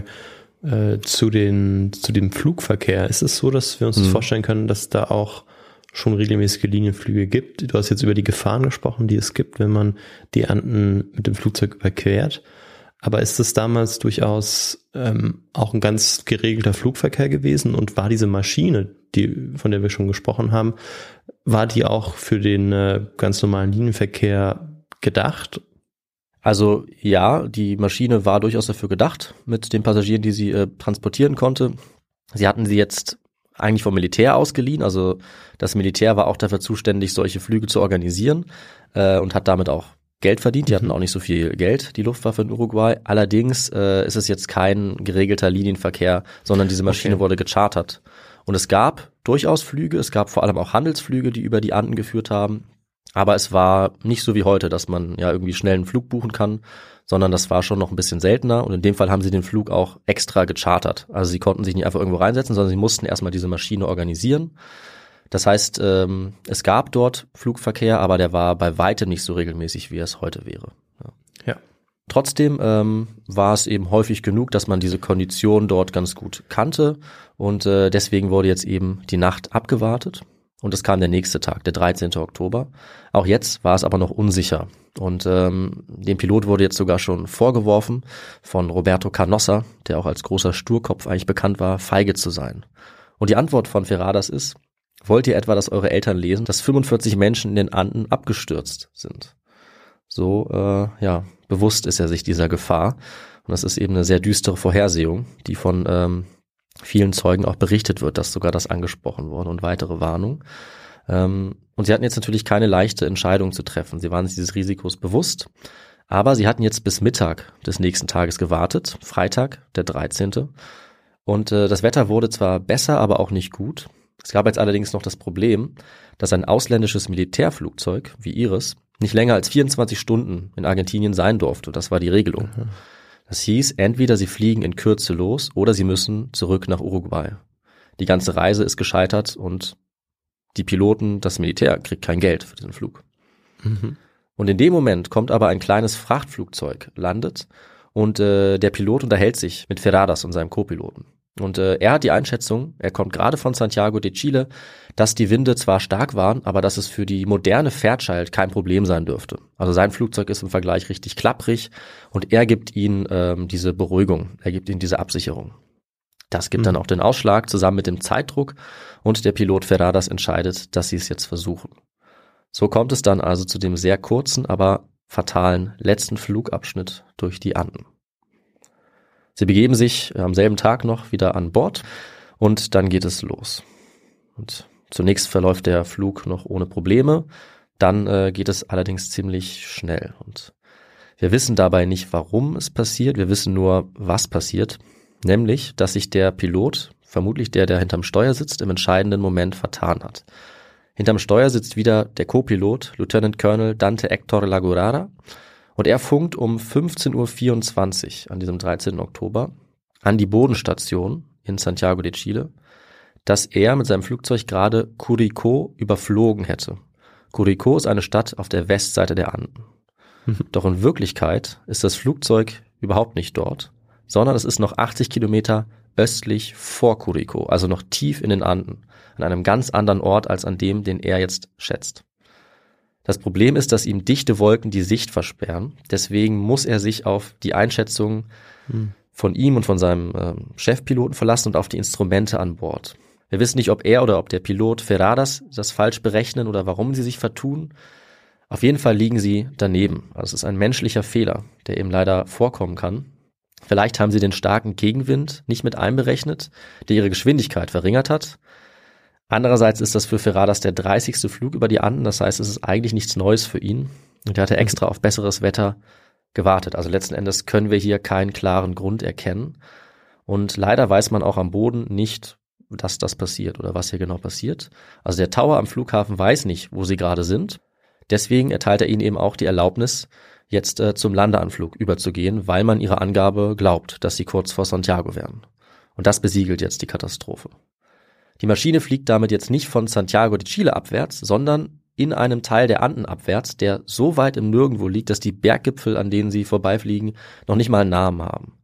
zu dem Flugverkehr. Ist es so, dass wir uns das vorstellen können, dass da auch schon regelmäßige Linienflüge gibt? Du hast jetzt über die Gefahren gesprochen, die es gibt, wenn man die Anden mit dem Flugzeug überquert. Aber ist es damals durchaus auch ein ganz geregelter Flugverkehr gewesen und war diese Maschine, von der wir schon gesprochen haben, war die auch für den ganz normalen Linienverkehr gedacht? Also ja, die Maschine war durchaus dafür gedacht, mit den Passagieren, die sie transportieren konnte. Sie hatten sie jetzt eigentlich vom Militär ausgeliehen, also das Militär war auch dafür zuständig, solche Flüge zu organisieren und hat damit auch Geld verdient. Die hatten auch nicht so viel Geld, die Luftwaffe in Uruguay. Allerdings ist es jetzt kein geregelter Linienverkehr, sondern diese Maschine wurde gechartert. Und es gab durchaus Flüge, es gab vor allem auch Handelsflüge, die über die Anden geführt haben. Aber es war nicht so wie heute, dass man ja irgendwie schnell einen Flug buchen kann, sondern das war schon noch ein bisschen seltener. Und in dem Fall haben sie den Flug auch extra gechartert. Also sie konnten sich nicht einfach irgendwo reinsetzen, sondern sie mussten erstmal diese Maschine organisieren. Das heißt, es gab dort Flugverkehr, aber der war bei weitem nicht so regelmäßig, wie es heute wäre. Ja. Trotzdem war es eben häufig genug, dass man diese Kondition dort ganz gut kannte und deswegen wurde jetzt eben die Nacht abgewartet und es kam der nächste Tag, der 13. Oktober. Auch jetzt war es aber noch unsicher und dem Pilot wurde jetzt sogar schon vorgeworfen von Roberto Canossa, der auch als großer Sturkopf eigentlich bekannt war, feige zu sein. Und die Antwort von Ferradas ist: Wollt ihr etwa, dass eure Eltern lesen, dass 45 Menschen in den Anden abgestürzt sind? So, bewusst ist er sich dieser Gefahr. Und das ist eben eine sehr düstere Vorhersehung, die von vielen Zeugen auch berichtet wird, dass sogar das angesprochen wurde und weitere Warnungen. Und sie hatten jetzt natürlich keine leichte Entscheidung zu treffen. Sie waren sich dieses Risikos bewusst, aber sie hatten jetzt bis Mittag des nächsten Tages gewartet, Freitag, der 13. Und das Wetter wurde zwar besser, aber auch nicht gut. Es gab jetzt allerdings noch das Problem, dass ein ausländisches Militärflugzeug wie ihres nicht länger als 24 Stunden in Argentinien sein durfte. Das war die Regelung. Das hieß, entweder sie fliegen in Kürze los oder sie müssen zurück nach Uruguay. Die ganze Reise ist gescheitert und die Piloten, das Militär, kriegt kein Geld für diesen Flug. Und in dem Moment kommt aber ein kleines Frachtflugzeug, landet und der Pilot unterhält sich mit Ferradas und seinem Co-Piloten. Und er hat die Einschätzung, er kommt gerade von Santiago de Chile, dass die Winde zwar stark waren, aber dass es für die moderne Fairchild kein Problem sein dürfte. Also sein Flugzeug ist im Vergleich richtig klapprig und er gibt ihnen diese Beruhigung, er gibt ihnen diese Absicherung. Das gibt dann auch den Ausschlag zusammen mit dem Zeitdruck und der Pilot Ferradas entscheidet, dass sie es jetzt versuchen. So kommt es dann also zu dem sehr kurzen, aber fatalen letzten Flugabschnitt durch die Anden. Sie begeben sich am selben Tag noch wieder an Bord und dann geht es los. Und zunächst verläuft der Flug noch ohne Probleme, dann geht es allerdings ziemlich schnell. Und wir wissen dabei nicht, warum es passiert, wir wissen nur, was passiert. Nämlich, dass sich der Pilot, vermutlich der hinterm Steuer sitzt, im entscheidenden Moment vertan hat. Hinterm Steuer sitzt wieder der Co-Pilot, Lieutenant Colonel Dante Héctor Lagurara, und er funkt um 15:24 Uhr an diesem 13. Oktober an die Bodenstation in Santiago de Chile, dass er mit seinem Flugzeug gerade Curicó überflogen hätte. Curicó ist eine Stadt auf der Westseite der Anden. Doch in Wirklichkeit ist das Flugzeug überhaupt nicht dort, sondern es ist noch 80 Kilometer östlich vor Curicó, also noch tief in den Anden, an einem ganz anderen Ort als an dem, den er jetzt schätzt. Das Problem ist, dass ihm dichte Wolken die Sicht versperren, deswegen muss er sich auf die Einschätzung von ihm und von seinem Chefpiloten verlassen und auf die Instrumente an Bord. Wir wissen nicht, ob er oder ob der Pilot Ferradas das falsch berechnen oder warum sie sich vertun. Auf jeden Fall liegen sie daneben. Also es ist ein menschlicher Fehler, der eben leider vorkommen kann. Vielleicht haben sie den starken Gegenwind nicht mit einberechnet, der ihre Geschwindigkeit verringert hat. Andererseits ist das für Ferradas der 30. Flug über die Anden, das heißt, es ist eigentlich nichts Neues für ihn. Und er hatte extra auf besseres Wetter gewartet. Also letzten Endes können wir hier keinen klaren Grund erkennen. Und leider weiß man auch am Boden nicht, dass das passiert oder was hier genau passiert. Also der Tower am Flughafen weiß nicht, wo sie gerade sind. Deswegen erteilt er ihnen eben auch die Erlaubnis, jetzt zum Landeanflug überzugehen, weil man ihrer Angabe glaubt, dass sie kurz vor Santiago wären. Und das besiegelt jetzt die Katastrophe. Die Maschine fliegt damit jetzt nicht von Santiago de Chile abwärts, sondern in einem Teil der Anden abwärts, der so weit im Nirgendwo liegt, dass die Berggipfel, an denen sie vorbeifliegen, noch nicht mal einen Namen haben.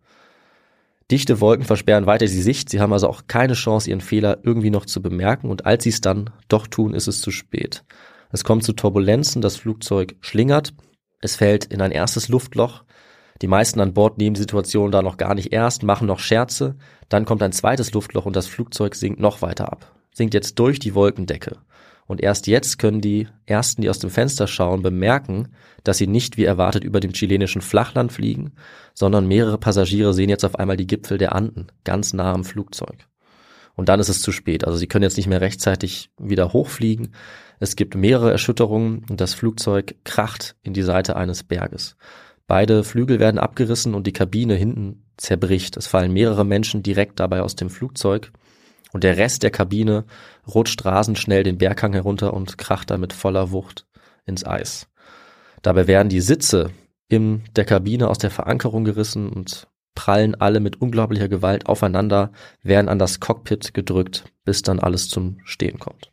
Dichte Wolken versperren weiter die Sicht, sie haben also auch keine Chance, ihren Fehler irgendwie noch zu bemerken, und als sie es dann doch tun, ist es zu spät. Es kommt zu Turbulenzen, das Flugzeug schlingert, es fällt in ein erstes Luftloch. Die meisten an Bord nehmen die Situation da noch gar nicht ernst, machen noch Scherze. Dann kommt ein zweites Luftloch und das Flugzeug sinkt noch weiter ab. Sinkt jetzt durch die Wolkendecke. Und erst jetzt können die Ersten, die aus dem Fenster schauen, bemerken, dass sie nicht wie erwartet über dem chilenischen Flachland fliegen, sondern mehrere Passagiere sehen jetzt auf einmal die Gipfel der Anden, ganz nah am Flugzeug. Und dann ist es zu spät. Also sie können jetzt nicht mehr rechtzeitig wieder hochfliegen. Es gibt mehrere Erschütterungen und das Flugzeug kracht in die Seite eines Berges. Beide Flügel werden abgerissen und die Kabine hinten zerbricht. Es fallen mehrere Menschen direkt dabei aus dem Flugzeug und der Rest der Kabine rutscht rasend schnell den Berghang herunter und kracht dann mit voller Wucht ins Eis. Dabei werden die Sitze in der Kabine aus der Verankerung gerissen und prallen alle mit unglaublicher Gewalt aufeinander, werden an das Cockpit gedrückt, bis dann alles zum Stehen kommt.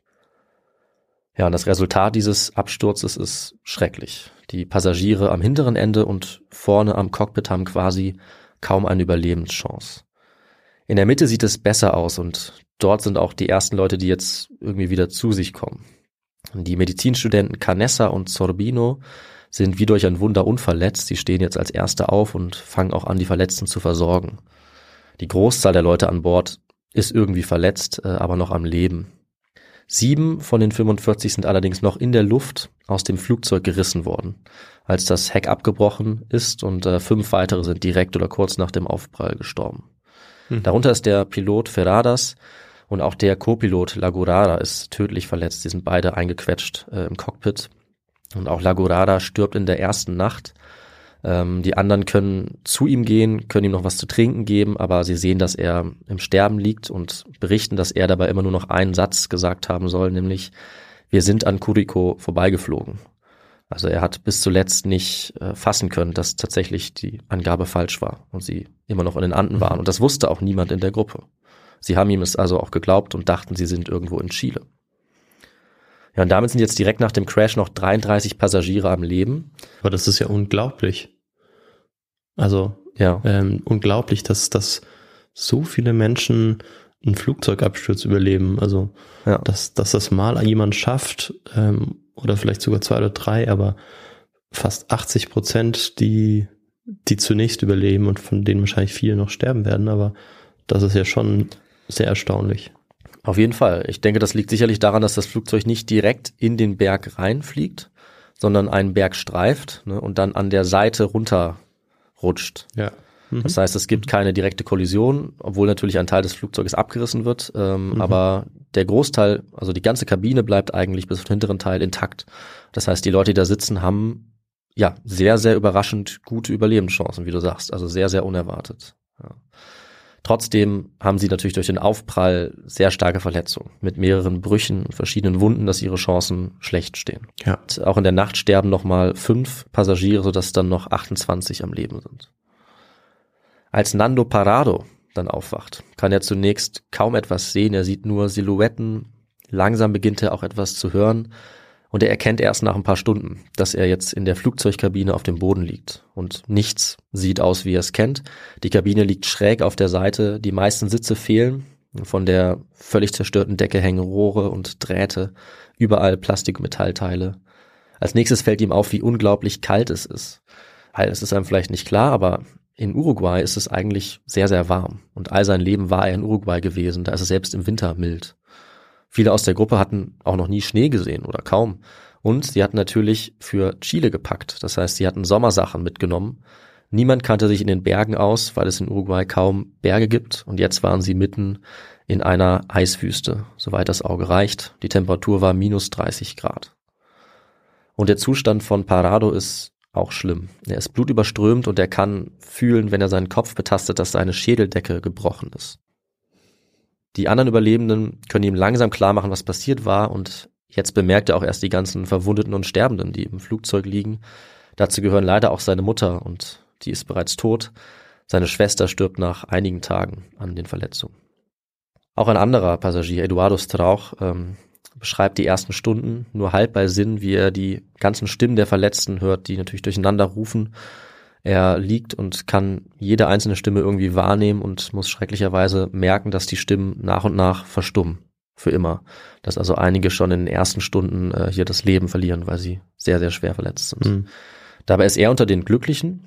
Ja, und das Resultat dieses Absturzes ist schrecklich. Die Passagiere am hinteren Ende und vorne am Cockpit haben quasi kaum eine Überlebenschance. In der Mitte sieht es besser aus und dort sind auch die ersten Leute, die jetzt irgendwie wieder zu sich kommen. Die Medizinstudenten Canessa und Sorbino sind wie durch ein Wunder unverletzt. Sie stehen jetzt als Erste auf und fangen auch an, die Verletzten zu versorgen. Die Großzahl der Leute an Bord ist irgendwie verletzt, aber noch am Leben. 7 von den 45 sind allerdings noch in der Luft aus dem Flugzeug gerissen worden, als das Heck abgebrochen ist, und 5 weitere sind direkt oder kurz nach dem Aufprall gestorben. Darunter ist der Pilot Ferradas und auch der Co-Pilot Lagurara ist tödlich verletzt. Die sind beide eingequetscht im Cockpit. Und auch Lagurara stirbt in der ersten Nacht. Die anderen können zu ihm gehen, können ihm noch was zu trinken geben, aber sie sehen, dass er im Sterben liegt und berichten, dass er dabei immer nur noch einen Satz gesagt haben soll, nämlich: Wir sind an Curicó vorbeigeflogen. Also er hat bis zuletzt nicht fassen können, dass tatsächlich die Angabe falsch war und sie immer noch in den Anden waren. Und das wusste auch niemand in der Gruppe. Sie haben ihm es also auch geglaubt und dachten, sie sind irgendwo in Chile. Ja, und damit sind jetzt direkt nach dem Crash noch 33 Passagiere am Leben. Aber das ist ja unglaublich. Also Ja. unglaublich, dass so viele Menschen einen Flugzeugabsturz überleben. Also Ja. dass das mal jemand schafft, oder vielleicht sogar 2 oder 3, aber fast 80%, die zunächst überleben und von denen wahrscheinlich viele noch sterben werden. Aber das ist ja schon sehr erstaunlich. Auf jeden Fall. Ich denke, das liegt sicherlich daran, dass das Flugzeug nicht direkt in den Berg reinfliegt, sondern einen Berg streift, ne, und dann an der Seite runterrutscht. Ja. Das heißt, es gibt keine direkte Kollision, obwohl natürlich ein Teil des Flugzeuges abgerissen wird. Aber der Großteil, also die ganze Kabine bleibt eigentlich bis auf den hinteren Teil intakt. Das heißt, die Leute, die da sitzen, haben ja sehr, sehr überraschend gute Überlebenschancen, wie du sagst. Also sehr, sehr unerwartet. Ja. Trotzdem haben sie natürlich durch den Aufprall sehr starke Verletzungen mit mehreren Brüchen und verschiedenen Wunden, dass ihre Chancen schlecht stehen. Ja. Und auch in der Nacht sterben nochmal 5 Passagiere, sodass dann noch 28 am Leben sind. Als Nando Parrado dann aufwacht, kann er zunächst kaum etwas sehen. Er sieht nur Silhouetten. Langsam beginnt er auch etwas zu hören. Und er erkennt erst nach ein paar Stunden, dass er jetzt in der Flugzeugkabine auf dem Boden liegt. Und nichts sieht aus, wie er es kennt. Die Kabine liegt schräg auf der Seite. Die meisten Sitze fehlen. Von der völlig zerstörten Decke hängen Rohre und Drähte. Überall Plastik- und Metallteile. Als nächstes fällt ihm auf, wie unglaublich kalt es ist. Weil es ist einem vielleicht nicht klar, aber in Uruguay ist es eigentlich sehr, sehr warm. Und all sein Leben war er in Uruguay gewesen. Da ist es selbst im Winter mild. Viele aus der Gruppe hatten auch noch nie Schnee gesehen oder kaum. Und sie hatten natürlich für Chile gepackt. Das heißt, sie hatten Sommersachen mitgenommen. Niemand kannte sich in den Bergen aus, weil es in Uruguay kaum Berge gibt. Und jetzt waren sie mitten in einer Eiswüste, soweit das Auge reicht. Die Temperatur war minus 30 Grad. Und der Zustand von Parrado ist auch schlimm. Er ist blutüberströmt und er kann fühlen, wenn er seinen Kopf betastet, dass seine Schädeldecke gebrochen ist. Die anderen Überlebenden können ihm langsam klar machen, was passiert war, und jetzt bemerkt er auch erst die ganzen Verwundeten und Sterbenden, die im Flugzeug liegen. Dazu gehören leider auch seine Mutter, und die ist bereits tot. Seine Schwester stirbt nach einigen Tagen an den Verletzungen. Auch ein anderer Passagier, Eduardo Strauch, beschreibt die ersten Stunden nur halb bei Sinn, wie er die ganzen Stimmen der Verletzten hört, die natürlich durcheinander rufen. Er liegt und kann jede einzelne Stimme irgendwie wahrnehmen und muss schrecklicherweise merken, dass die Stimmen nach und nach verstummen. Für immer. Dass also einige schon in den ersten Stunden hier das Leben verlieren, weil sie sehr, sehr schwer verletzt sind. Mhm. Dabei ist er unter den Glücklichen.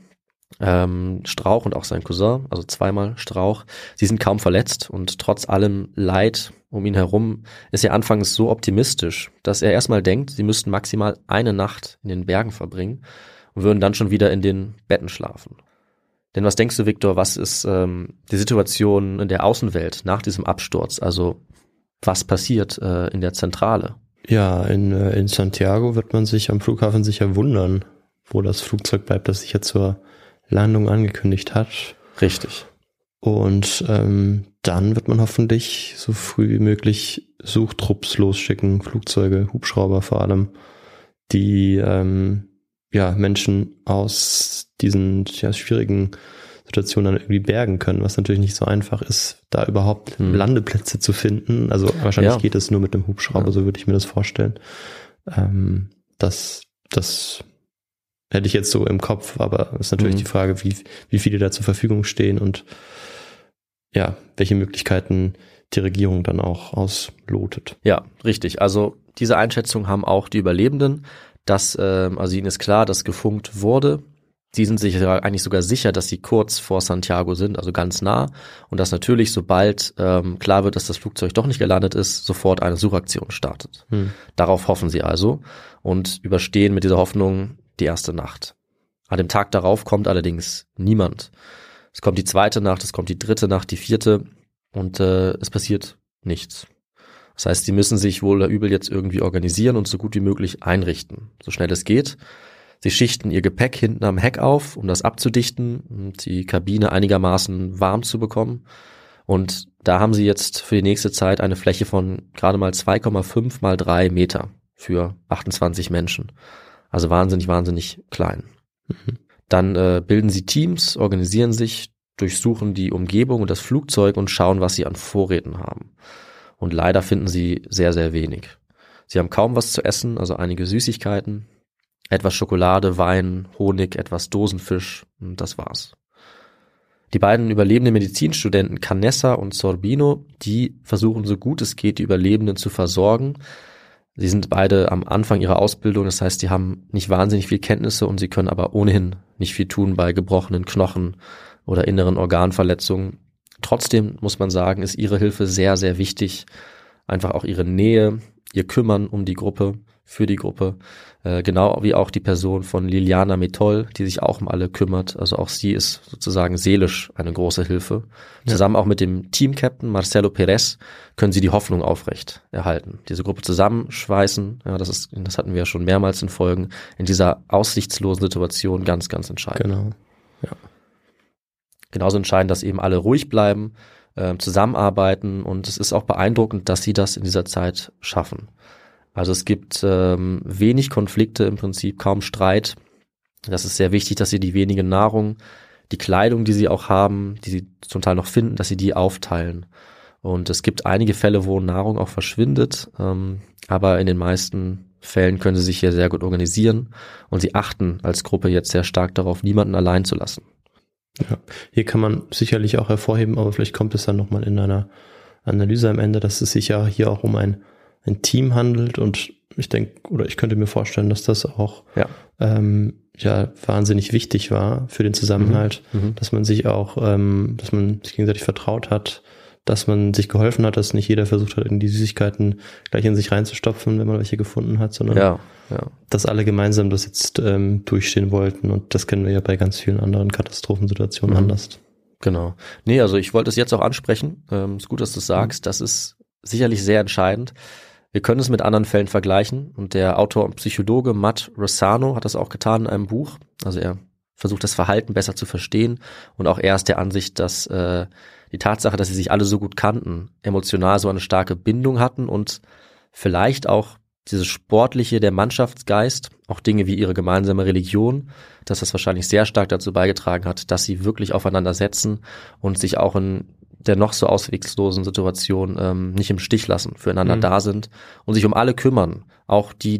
Strauch und auch sein Cousin, also zweimal Strauch, sie sind kaum verletzt, und trotz allem Leid um ihn herum ist er anfangs so optimistisch, dass er erstmal denkt, sie müssten maximal eine Nacht in den Bergen verbringen und würden dann schon wieder in den Betten schlafen. Denn was denkst du, Victor, was ist die Situation in der Außenwelt nach diesem Absturz? Also was passiert in der Zentrale? Ja, in Santiago wird man sich am Flughafen sicher wundern, wo das Flugzeug bleibt, das sich ja zur Landung angekündigt hat. Richtig. Und dann wird man hoffentlich so früh wie möglich Suchtrupps losschicken, Flugzeuge, Hubschrauber vor allem, die Menschen aus diesen schwierigen Situationen dann irgendwie bergen können, was natürlich nicht so einfach ist, da überhaupt Landeplätze zu finden. Also wahrscheinlich geht es nur mit einem Hubschrauber, so würde ich mir das vorstellen. Das hätte ich jetzt so im Kopf, aber ist natürlich die Frage, wie viele da zur Verfügung stehen und ja, welche Möglichkeiten die Regierung dann auch auslotet. Ja, richtig. Also diese Einschätzung haben auch die Überlebenden, dass, also ihnen ist klar, dass gefunkt wurde. Sie sind sich eigentlich sogar sicher, dass sie kurz vor Santiago sind, also ganz nah, und dass natürlich, sobald klar wird, dass das Flugzeug doch nicht gelandet ist, sofort eine Suchaktion startet. Darauf hoffen sie also und überstehen mit dieser Hoffnung die erste Nacht. An dem Tag darauf kommt allerdings niemand. Es kommt die zweite Nacht, es kommt die dritte Nacht, die vierte, und es passiert nichts. Das heißt, sie müssen sich wohl oder übel jetzt irgendwie organisieren und so gut wie möglich einrichten, so schnell es geht. Sie schichten ihr Gepäck hinten am Heck auf, um das abzudichten und die Kabine einigermaßen warm zu bekommen. Und da haben sie jetzt für die nächste Zeit eine Fläche von gerade mal 2,5 mal 3 Meter für 28 Menschen. Also wahnsinnig, wahnsinnig klein. Dann bilden sie Teams, organisieren sich, durchsuchen die Umgebung und das Flugzeug und schauen, was sie an Vorräten haben. Und leider finden sie sehr, sehr wenig. Sie haben kaum was zu essen, also einige Süßigkeiten, etwas Schokolade, Wein, Honig, etwas Dosenfisch und das war's. Die beiden überlebenden Medizinstudenten Canessa und Sorbino, die versuchen so gut es geht, die Überlebenden zu versorgen. Sie sind beide am Anfang ihrer Ausbildung, das heißt, die haben nicht wahnsinnig viel Kenntnisse und sie können aber ohnehin nicht viel tun bei gebrochenen Knochen oder inneren Organverletzungen. Trotzdem muss man sagen, ist ihre Hilfe sehr, sehr wichtig. Einfach auch ihre Nähe, ihr Kümmern um die Gruppe, für die Gruppe, genau wie auch die Person von Liliana Metol, die sich auch um alle kümmert. Also auch sie ist sozusagen seelisch eine große Hilfe. Ja. Zusammen auch mit dem Team-Captain Marcelo Perez können sie die Hoffnung aufrecht erhalten. Diese Gruppe zusammenschweißen, ja, das hatten wir ja schon mehrmals in Folgen, in dieser aussichtslosen Situation ganz, ganz entscheidend. Genau, ja. Genauso entscheidend, dass eben alle ruhig bleiben, zusammenarbeiten und es ist auch beeindruckend, dass sie das in dieser Zeit schaffen. Also es gibt wenig Konflikte im Prinzip, kaum Streit. Das ist sehr wichtig, dass sie die wenige Nahrung, die Kleidung, die sie auch haben, die sie zum Teil noch finden, dass sie die aufteilen. Und es gibt einige Fälle, wo Nahrung auch verschwindet, aber in den meisten Fällen können sie sich hier sehr gut organisieren und sie achten als Gruppe jetzt sehr stark darauf, niemanden allein zu lassen. Ja, hier kann man sicherlich auch hervorheben, aber vielleicht kommt es dann nochmal in einer Analyse am Ende, dass es sich ja hier auch um ein Team handelt und ich denke, oder ich könnte mir vorstellen, dass das auch wahnsinnig wichtig war für den Zusammenhalt, dass man sich auch, dass man sich gegenseitig vertraut hat, dass man sich geholfen hat, dass nicht jeder versucht hat, irgendwie die Süßigkeiten gleich in sich reinzustopfen, wenn man welche gefunden hat, sondern dass alle gemeinsam das jetzt durchstehen wollten und das kennen wir ja bei ganz vielen anderen Katastrophensituationen anders. Genau. Nee, also ich wollte es jetzt auch ansprechen, ist gut, dass du es sagst, das ist sicherlich sehr entscheidend. Wir können es mit anderen Fällen vergleichen und der Autor und Psychologe Matt Rossano hat das auch getan in einem Buch. Also er versucht das Verhalten besser zu verstehen und auch er ist der Ansicht, dass die Tatsache, dass sie sich alle so gut kannten, emotional so eine starke Bindung hatten und vielleicht auch dieses Sportliche, der Mannschaftsgeist, auch Dinge wie ihre gemeinsame Religion, dass das wahrscheinlich sehr stark dazu beigetragen hat, dass sie wirklich aufeinander setzen und sich auch in der noch so ausweglosen Situation nicht im Stich lassen, füreinander da sind und sich um alle kümmern, auch die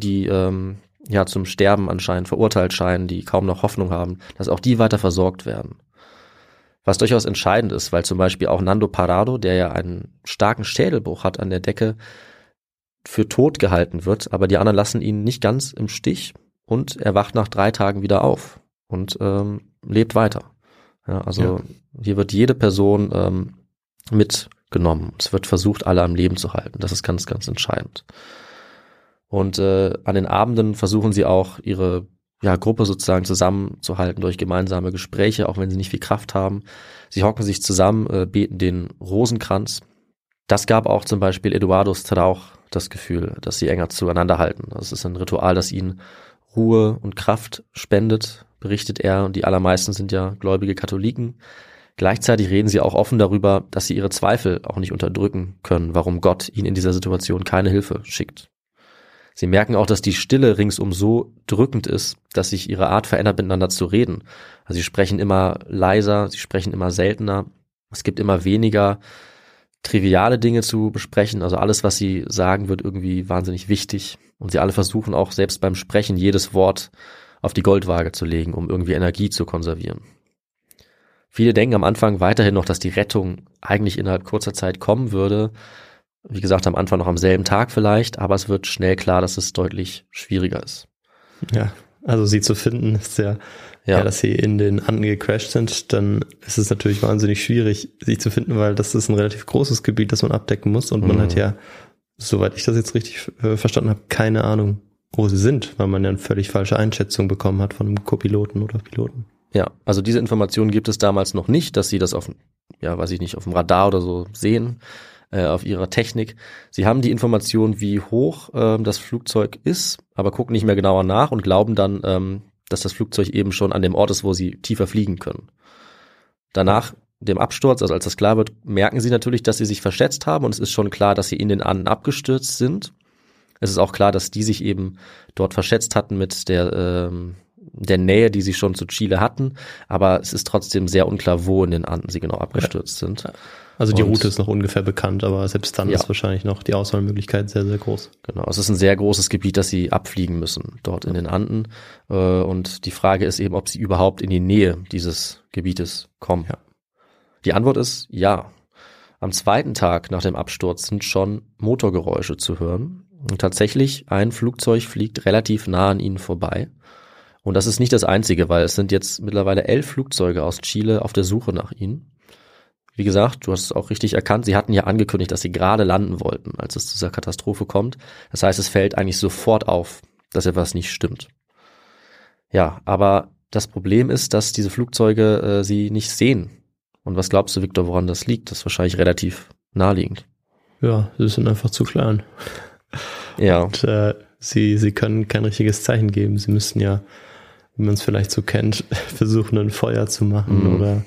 zum Sterben anscheinend verurteilt scheinen, die kaum noch Hoffnung haben, dass auch die weiter versorgt werden. Was durchaus entscheidend ist, weil zum Beispiel auch Nando Parrado, der ja einen starken Schädelbruch hat an der Decke, für tot gehalten wird, aber die anderen lassen ihn nicht ganz im Stich und er wacht nach 3 Tagen wieder auf und lebt weiter. Ja, also hier wird jede Person mitgenommen. Es wird versucht, alle am Leben zu halten. Das ist ganz, ganz entscheidend. Und an den Abenden versuchen sie auch, ihre Gruppe sozusagen zusammenzuhalten durch gemeinsame Gespräche, auch wenn sie nicht viel Kraft haben. Sie hocken sich zusammen, beten den Rosenkranz. Das gab auch zum Beispiel Eduardo Strauch das Gefühl, dass sie enger zueinander halten. Das ist ein Ritual, das ihnen Ruhe und Kraft spendet, berichtet er. Und die allermeisten sind ja gläubige Katholiken. Gleichzeitig reden sie auch offen darüber, dass sie ihre Zweifel auch nicht unterdrücken können, warum Gott ihnen in dieser Situation keine Hilfe schickt. Sie merken auch, dass die Stille ringsum so drückend ist, dass sich ihre Art verändert, miteinander zu reden. Also sie sprechen immer leiser, sie sprechen immer seltener. Es gibt immer weniger triviale Dinge zu besprechen. Also alles, was sie sagen, wird irgendwie wahnsinnig wichtig. Und sie alle versuchen auch selbst beim Sprechen jedes Wort auf die Goldwaage zu legen, um irgendwie Energie zu konservieren. Viele denken am Anfang weiterhin noch, dass die Rettung eigentlich innerhalb kurzer Zeit kommen würde. Wie gesagt, am Anfang noch am selben Tag vielleicht, aber es wird schnell klar, dass es deutlich schwieriger ist. Ja, also sie zu finden ist dass sie in den Anden gecrashed sind, dann ist es natürlich wahnsinnig schwierig, sie zu finden, weil das ist ein relativ großes Gebiet, das man abdecken muss und man hat ja, soweit ich das jetzt richtig verstanden habe, keine Ahnung, wo sie sind, weil man ja eine völlig falsche Einschätzung bekommen hat von einem Co-Piloten oder Piloten. Ja, also diese Informationen gibt es damals noch nicht, dass sie das auf dem Radar oder so sehen, auf ihrer Technik. Sie haben die Information, wie hoch das Flugzeug ist, aber gucken nicht mehr genauer nach und glauben dann, dass das Flugzeug eben schon an dem Ort ist, wo sie tiefer fliegen können. Danach dem Absturz, also als das klar wird, merken sie natürlich, dass sie sich verschätzt haben und es ist schon klar, dass sie in den Anden abgestürzt sind. Es ist auch klar, dass die sich eben dort verschätzt hatten mit der Nähe, die sie schon zu Chile hatten, aber es ist trotzdem sehr unklar, wo in den Anden sie genau abgestürzt sind. Also die Route ist noch ungefähr bekannt, aber selbst dann ist wahrscheinlich noch die Auswahlmöglichkeit sehr, sehr groß. Genau, es ist ein sehr großes Gebiet, das sie abfliegen müssen, dort in den Anden. Und die Frage ist eben, ob sie überhaupt in die Nähe dieses Gebietes kommen. Ja. Die Antwort ist ja. Am zweiten Tag nach dem Absturz sind schon Motorgeräusche zu hören. Und tatsächlich, ein Flugzeug fliegt relativ nah an ihnen vorbei. Und das ist nicht das Einzige, weil es sind jetzt mittlerweile 11 Flugzeuge aus Chile auf der Suche nach ihnen. Wie gesagt, du hast es auch richtig erkannt, sie hatten ja angekündigt, dass sie gerade landen wollten, als es zu dieser Katastrophe kommt. Das heißt, es fällt eigentlich sofort auf, dass etwas nicht stimmt. Ja, aber das Problem ist, dass diese Flugzeuge sie nicht sehen. Und was glaubst du, Victor, woran das liegt? Das ist wahrscheinlich relativ naheliegend. Ja, sie sind einfach zu klein. Ja. Und sie können kein richtiges Zeichen geben. Sie müssten ja, wie man es vielleicht so kennt, versuchen, ein Feuer zu machen oder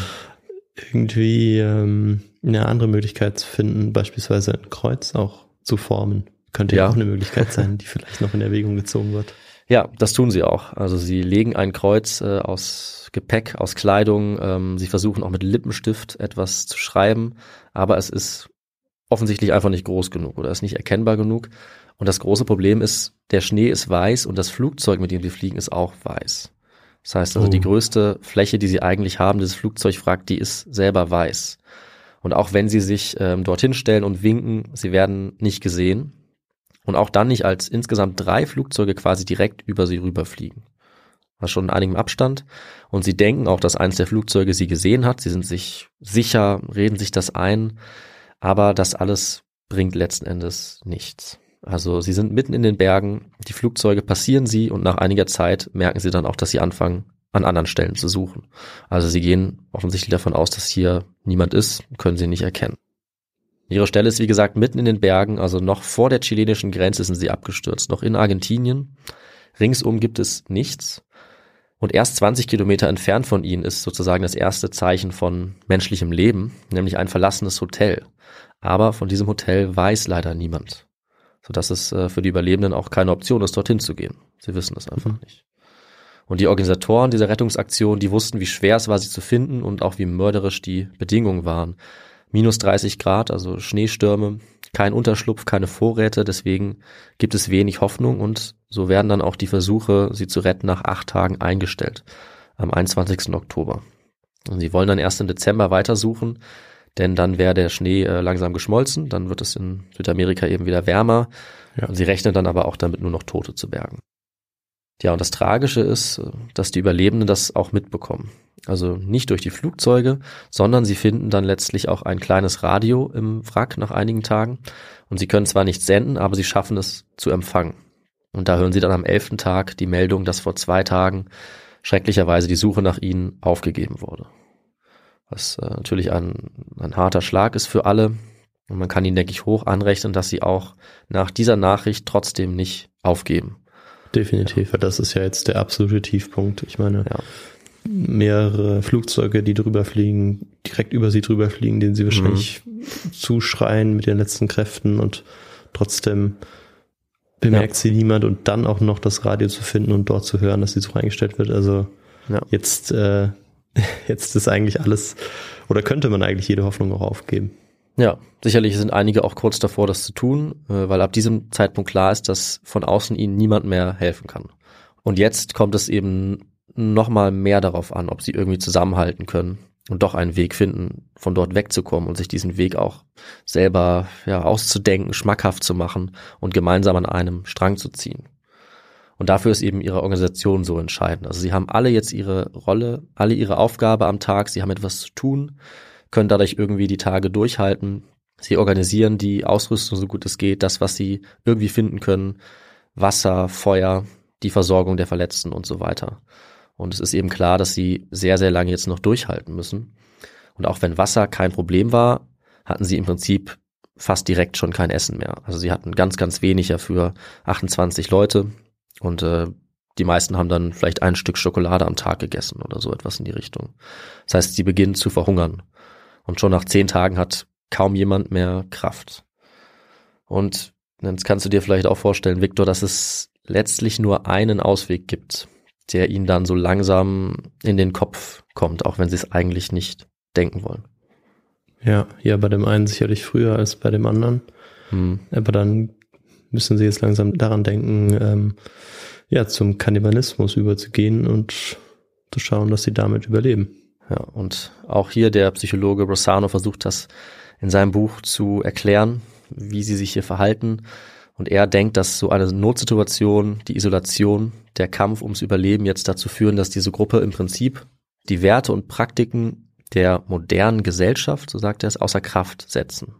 irgendwie eine andere Möglichkeit zu finden, beispielsweise ein Kreuz auch zu formen. Könnte ja auch eine Möglichkeit sein, die vielleicht noch in Erwägung gezogen wird. Ja, das tun sie auch. Also sie legen ein Kreuz aus Gepäck, aus Kleidung. Sie versuchen auch mit Lippenstift etwas zu schreiben, aber es ist offensichtlich einfach nicht groß genug oder ist nicht erkennbar genug. Und das große Problem ist, der Schnee ist weiß und das Flugzeug, mit dem sie fliegen, ist auch weiß. Das heißt also, die größte Fläche, die sie eigentlich haben, dieses Flugzeugwrack, die ist selber weiß. Und auch wenn sie sich dorthin stellen und winken, sie werden nicht gesehen. Und auch dann nicht, als insgesamt 3 Flugzeuge quasi direkt über sie rüberfliegen. Das schon in einigem Abstand. Und sie denken auch, dass eins der Flugzeuge sie gesehen hat. Sie sind sich sicher, reden sich das ein. Aber das alles bringt letzten Endes nichts. Also sie sind mitten in den Bergen, die Flugzeuge passieren sie und nach einiger Zeit merken sie dann auch, dass sie anfangen, an anderen Stellen zu suchen. Also sie gehen offensichtlich davon aus, dass hier niemand ist, können sie nicht erkennen. Ihre Stelle ist wie gesagt mitten in den Bergen, also noch vor der chilenischen Grenze sind sie abgestürzt, noch in Argentinien. Ringsum gibt es nichts und erst 20 Kilometer entfernt von ihnen ist sozusagen das erste Zeichen von menschlichem Leben, nämlich ein verlassenes Hotel. Aber von diesem Hotel weiß leider niemand. Sodass es für die Überlebenden auch keine Option ist, dorthin zu gehen. Sie wissen es einfach nicht. Und die Organisatoren dieser Rettungsaktion, die wussten, wie schwer es war, sie zu finden und auch wie mörderisch die Bedingungen waren. -30 Grad, also Schneestürme, kein Unterschlupf, keine Vorräte, deswegen gibt es wenig Hoffnung und so werden dann auch die Versuche, sie zu retten, nach 8 Tagen eingestellt, am 21. Oktober. Und sie wollen dann erst im Dezember weitersuchen, denn dann wäre der Schnee langsam geschmolzen, dann wird es in Südamerika eben wieder wärmer. Ja. Und sie rechnen dann aber auch damit, nur noch Tote zu bergen. Ja, und das Tragische ist, dass die Überlebenden das auch mitbekommen. Also nicht durch die Flugzeuge, sondern sie finden dann letztlich auch ein kleines Radio im Wrack nach einigen Tagen. Und sie können zwar nichts senden, aber sie schaffen es zu empfangen. Und da hören sie dann am 11. Tag die Meldung, dass vor 2 Tagen schrecklicherweise die Suche nach ihnen aufgegeben wurde. Was natürlich ein harter Schlag ist für alle. Und man kann ihnen, denke ich, hoch anrechnen, dass sie auch nach dieser Nachricht trotzdem nicht aufgeben. Definitiv, ja. Das ist ja jetzt der absolute Tiefpunkt. Ich meine, mehrere Flugzeuge, die drüber fliegen, direkt über sie drüber fliegen, denen sie wahrscheinlich zuschreien mit den letzten Kräften und trotzdem bemerkt sie niemand und dann auch noch das Radio zu finden und dort zu hören, dass die Suche eingestellt wird. Also jetzt ist eigentlich alles, oder könnte man eigentlich jede Hoffnung auch aufgeben. Ja, sicherlich sind einige auch kurz davor, das zu tun, weil ab diesem Zeitpunkt klar ist, dass von außen ihnen niemand mehr helfen kann. Und jetzt kommt es eben nochmal mehr darauf an, ob sie irgendwie zusammenhalten können und doch einen Weg finden, von dort wegzukommen und sich diesen Weg auch selber auszudenken, schmackhaft zu machen und gemeinsam an einem Strang zu ziehen. Und dafür ist eben ihre Organisation so entscheidend. Also sie haben alle jetzt ihre Rolle, alle ihre Aufgabe am Tag, sie haben etwas zu tun, können dadurch irgendwie die Tage durchhalten. Sie organisieren die Ausrüstung so gut es geht, das, was sie irgendwie finden können, Wasser, Feuer, die Versorgung der Verletzten und so weiter. Und es ist eben klar, dass sie sehr, sehr lange jetzt noch durchhalten müssen. Und auch wenn Wasser kein Problem war, hatten sie im Prinzip fast direkt schon kein Essen mehr. Also sie hatten ganz, ganz wenig für 28 Leute und die meisten haben dann vielleicht ein Stück Schokolade am Tag gegessen oder so etwas in die Richtung. Das heißt, sie beginnen zu verhungern. Und schon nach 10 Tagen hat kaum jemand mehr Kraft. Und Jetzt kannst du dir vielleicht auch vorstellen, Viktor, dass es letztlich nur einen Ausweg gibt, der ihnen dann so langsam in den Kopf kommt, auch wenn sie es eigentlich nicht denken wollen. Ja, bei dem einen sicherlich früher als bei dem anderen. Aber dann müssen sie jetzt langsam daran denken, zum Kannibalismus überzugehen und zu schauen, dass sie damit überleben. Ja, und auch hier der Psychologe Rossano versucht das in seinem Buch zu erklären, wie sie sich hier verhalten. Und er denkt, dass so eine Notsituation, die Isolation, der Kampf ums Überleben jetzt dazu führen, dass diese Gruppe im Prinzip die Werte und Praktiken der modernen Gesellschaft, so sagt er es, außer Kraft setzen.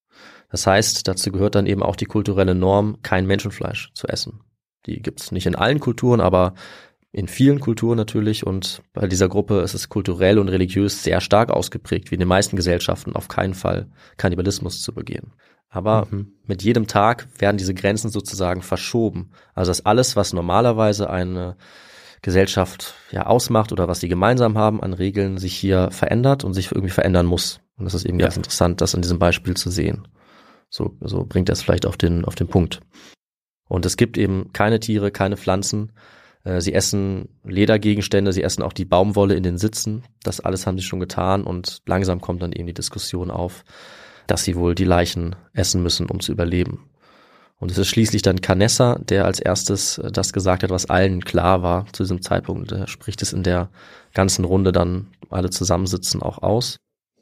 Das heißt, dazu gehört dann eben auch die kulturelle Norm, kein Menschenfleisch zu essen. Die gibt es nicht in allen Kulturen, aber in vielen Kulturen natürlich. Und bei dieser Gruppe ist es kulturell und religiös sehr stark ausgeprägt, wie in den meisten Gesellschaften, auf keinen Fall Kannibalismus zu begehen. Aber mit jedem Tag werden diese Grenzen sozusagen verschoben. Also dass alles, was normalerweise eine Gesellschaft ausmacht oder was sie gemeinsam haben an Regeln, sich hier verändert und sich irgendwie verändern muss. Und das ist eben ganz interessant, das in diesem Beispiel zu sehen. So bringt er es vielleicht auf den Punkt. Und es gibt eben keine Tiere, keine Pflanzen. Sie essen Ledergegenstände, sie essen auch die Baumwolle in den Sitzen. Das alles haben sie schon getan und langsam kommt dann eben die Diskussion auf, dass sie wohl die Leichen essen müssen, um zu überleben. Und es ist schließlich dann Canessa, der als erstes das gesagt hat, was allen klar war zu diesem Zeitpunkt. Er spricht es in der ganzen Runde dann, alle zusammensitzen, auch aus.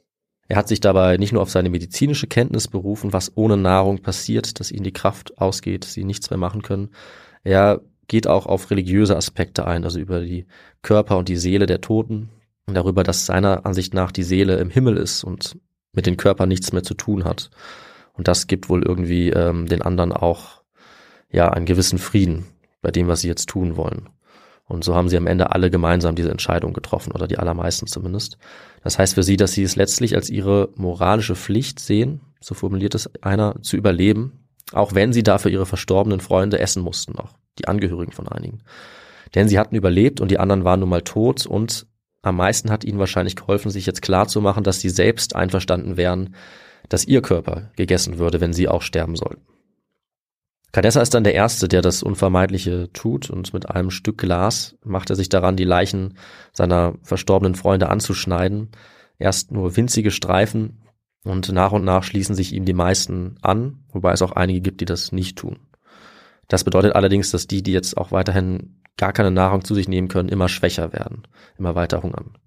Er hat sich dabei nicht nur auf seine medizinische Kenntnis berufen, was ohne Nahrung passiert, dass ihnen die Kraft ausgeht, sie nichts mehr machen können. Er geht auch auf religiöse Aspekte ein, also über die Körper und die Seele der Toten und darüber, dass seiner Ansicht nach die Seele im Himmel ist und mit den Körpern nichts mehr zu tun hat. Und das gibt wohl irgendwie den anderen auch einen gewissen Frieden bei dem, was sie jetzt tun wollen. Und so haben sie am Ende alle gemeinsam diese Entscheidung getroffen, oder die allermeisten zumindest. Das heißt für sie, dass sie es letztlich als ihre moralische Pflicht sehen, so formuliert es einer, zu überleben, auch wenn sie dafür ihre verstorbenen Freunde essen mussten, auch die Angehörigen von einigen. Denn sie hatten überlebt und die anderen waren nun mal tot, und am meisten hat ihnen wahrscheinlich geholfen, sich jetzt klar zu machen, dass sie selbst einverstanden wären, dass ihr Körper gegessen würde, wenn sie auch sterben sollten. Canessa ist dann der Erste, der das Unvermeidliche tut, und mit einem Stück Glas macht er sich daran, die Leichen seiner verstorbenen Freunde anzuschneiden. Erst nur winzige Streifen, und nach schließen sich ihm die meisten an, wobei es auch einige gibt, die das nicht tun. Das bedeutet allerdings, dass die jetzt auch weiterhin gar keine Nahrung zu sich nehmen können, immer schwächer werden, immer weiter hungern.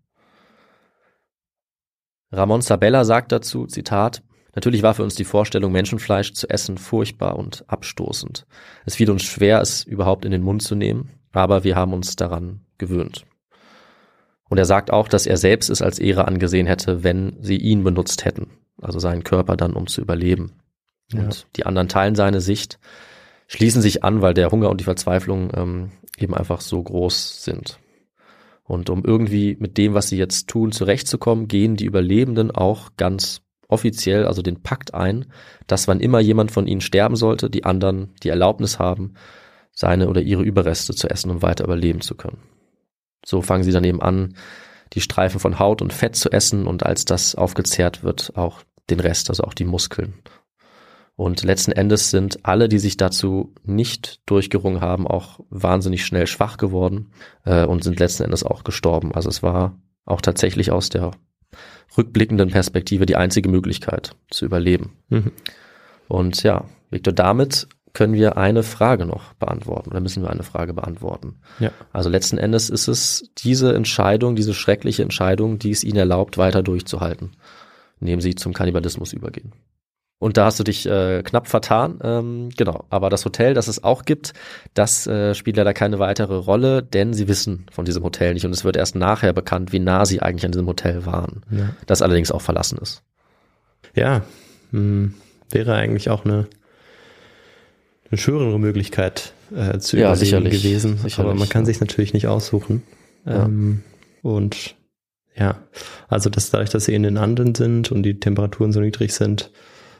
Ramon Sabella sagt dazu, Zitat, natürlich war für uns die Vorstellung, Menschenfleisch zu essen, furchtbar und abstoßend. Es fiel uns schwer, es überhaupt in den Mund zu nehmen, aber wir haben uns daran gewöhnt. Und er sagt auch, dass er selbst es als Ehre angesehen hätte, wenn sie ihn benutzt hätten, also seinen Körper dann, um zu überleben. Ja. Und die anderen teilen seine Sicht, schließen sich an, weil der Hunger und die Verzweiflung eben einfach so groß sind. Und um irgendwie mit dem, was sie jetzt tun, zurechtzukommen, gehen die Überlebenden auch ganz offiziell, also den Pakt ein, dass wann immer jemand von ihnen sterben sollte, die anderen die Erlaubnis haben, seine oder ihre Überreste zu essen, um weiter überleben zu können. So fangen sie dann eben an, die Streifen von Haut und Fett zu essen, und als das aufgezehrt wird, auch den Rest, also auch die Muskeln. Und letzten Endes sind alle, die sich dazu nicht durchgerungen haben, auch wahnsinnig schnell schwach geworden und sind letzten Endes auch gestorben. Also es war auch tatsächlich aus der rückblickenden Perspektive die einzige Möglichkeit zu überleben. Und ja, Viktor, damit können wir eine Frage noch beantworten, oder müssen wir eine Frage beantworten. Ja. Also letzten Endes ist es diese Entscheidung, diese schreckliche Entscheidung, die es ihnen erlaubt, weiter durchzuhalten, indem sie zum Kannibalismus übergehen. Und da hast du dich knapp vertan, genau. Aber das Hotel, das es auch gibt, das spielt leider keine weitere Rolle, denn sie wissen von diesem Hotel nicht, und es wird erst nachher bekannt, wie nah sie eigentlich an diesem Hotel waren, das allerdings auch verlassen ist. Ja, wäre eigentlich auch eine schönere Möglichkeit zu überleben gewesen, aber man kann sich natürlich nicht aussuchen. Ja. Und ja, also dadurch, dass sie in den Anden sind und die Temperaturen so niedrig sind,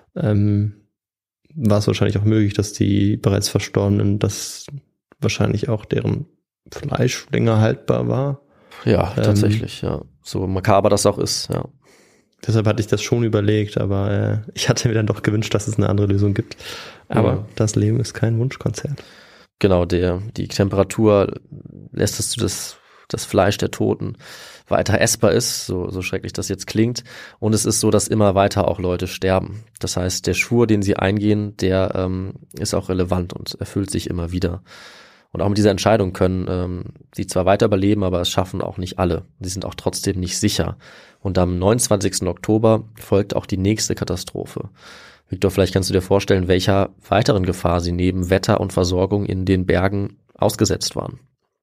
war es wahrscheinlich auch möglich, dass die bereits Verstorbenen, dass wahrscheinlich auch deren Fleisch länger haltbar war. Ja, tatsächlich, ja. So makaber das auch ist, ja. Deshalb hatte ich das schon überlegt, aber ich hatte mir dann doch gewünscht, dass es eine andere Lösung gibt. Aber das Leben ist kein Wunschkonzert. Genau, die Temperatur lässt es zu, das Fleisch der Toten weiter essbar ist, so schrecklich das jetzt klingt. Und es ist so, dass immer weiter auch Leute sterben. Das heißt, der Schwur, den sie eingehen, der ist auch relevant und erfüllt sich immer wieder. Und auch mit dieser Entscheidung können sie zwar weiter überleben, aber es schaffen auch nicht alle. Sie sind auch trotzdem nicht sicher. Und am 29. Oktober folgt auch die nächste Katastrophe. Viktor, vielleicht kannst du dir vorstellen, welcher weiteren Gefahr sie neben Wetter und Versorgung in den Bergen ausgesetzt waren.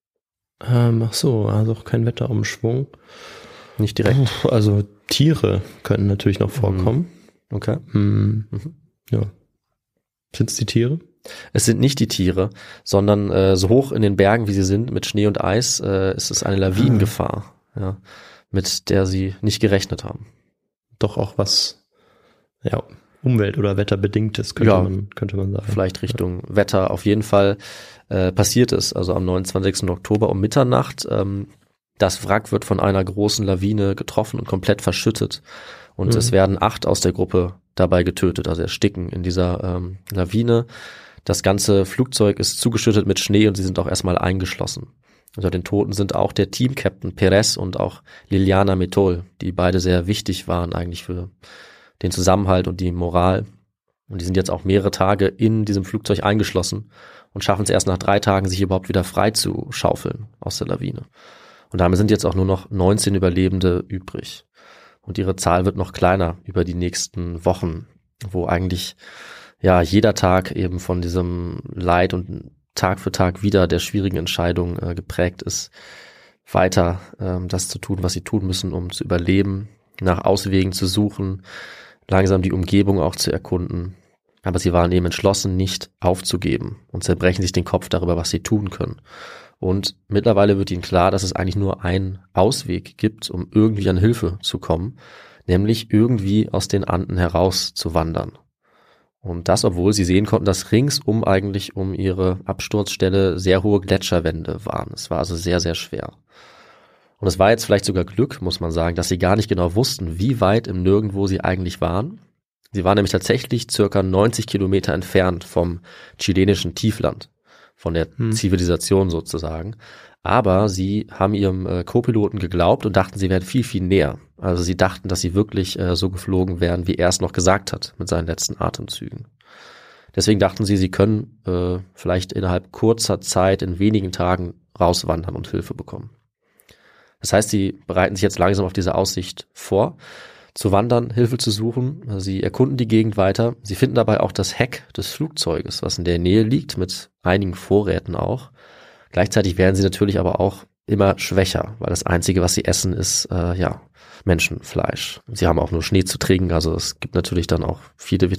Ach so, also auch kein Wetterumschwung. Nicht direkt. Also Tiere könnten natürlich noch vorkommen. Okay. Ja. Sind es die Tiere? Es sind nicht die Tiere, sondern so hoch in den Bergen, wie sie sind, mit Schnee und Eis, ist es eine Lawinengefahr, ja, mit der sie nicht gerechnet haben. Doch auch was, ja, Umwelt- oder Wetterbedingtes könnte man sagen. Vielleicht Richtung Wetter. Auf jeden Fall passiert es, also am 29. Oktober um Mitternacht. Das Wrack wird von einer großen Lawine getroffen und komplett verschüttet. Und es werden 8 aus der Gruppe dabei getötet, also ersticken in dieser Lawine. Das ganze Flugzeug ist zugeschüttet mit Schnee und sie sind auch erstmal eingeschlossen. Unter den Toten sind auch der Team-Captain Perez und auch Liliana Metol, die beide sehr wichtig waren eigentlich für den Zusammenhalt und die Moral. Und die sind jetzt auch mehrere Tage in diesem Flugzeug eingeschlossen und schaffen es erst nach 3 Tagen, sich überhaupt wieder frei zu schaufeln aus der Lawine. Und damit sind jetzt auch nur noch 19 Überlebende übrig. Und ihre Zahl wird noch kleiner über die nächsten Wochen, wo eigentlich ja jeder Tag eben von diesem Leid und Tag für Tag wieder der schwierigen Entscheidung geprägt ist, weiter das zu tun, was sie tun müssen, um zu überleben, nach Auswegen zu suchen, langsam die Umgebung auch zu erkunden. Aber sie waren eben entschlossen, nicht aufzugeben und zerbrechen sich den Kopf darüber, was sie tun können. Und mittlerweile wird ihnen klar, dass es eigentlich nur einen Ausweg gibt, um irgendwie an Hilfe zu kommen, nämlich irgendwie aus den Anden heraus zu wandern. Und das, obwohl sie sehen konnten, dass ringsum eigentlich um ihre Absturzstelle sehr hohe Gletscherwände waren. Es war also sehr, sehr schwer. Und es war jetzt vielleicht sogar Glück, muss man sagen, dass sie gar nicht genau wussten, wie weit im Nirgendwo sie eigentlich waren. Sie waren nämlich tatsächlich circa 90 Kilometer entfernt vom chilenischen Tiefland, von der Zivilisation sozusagen. Aber sie haben ihrem Co-Piloten geglaubt und dachten, sie wären viel, viel näher. Also sie dachten, dass sie wirklich so geflogen wären, wie er es noch gesagt hat mit seinen letzten Atemzügen. Deswegen dachten sie, sie können vielleicht innerhalb kurzer Zeit, in wenigen Tagen rauswandern und Hilfe bekommen. Das heißt, sie bereiten sich jetzt langsam auf diese Aussicht vor, zu wandern, Hilfe zu suchen. Sie erkunden die Gegend weiter. Sie finden dabei auch das Heck des Flugzeuges, was in der Nähe liegt, mit einigen Vorräten auch. Gleichzeitig werden sie natürlich aber auch immer schwächer, weil das Einzige, was sie essen, ist Menschenfleisch. Sie haben auch nur Schnee zu trinken, also es gibt natürlich dann auch viele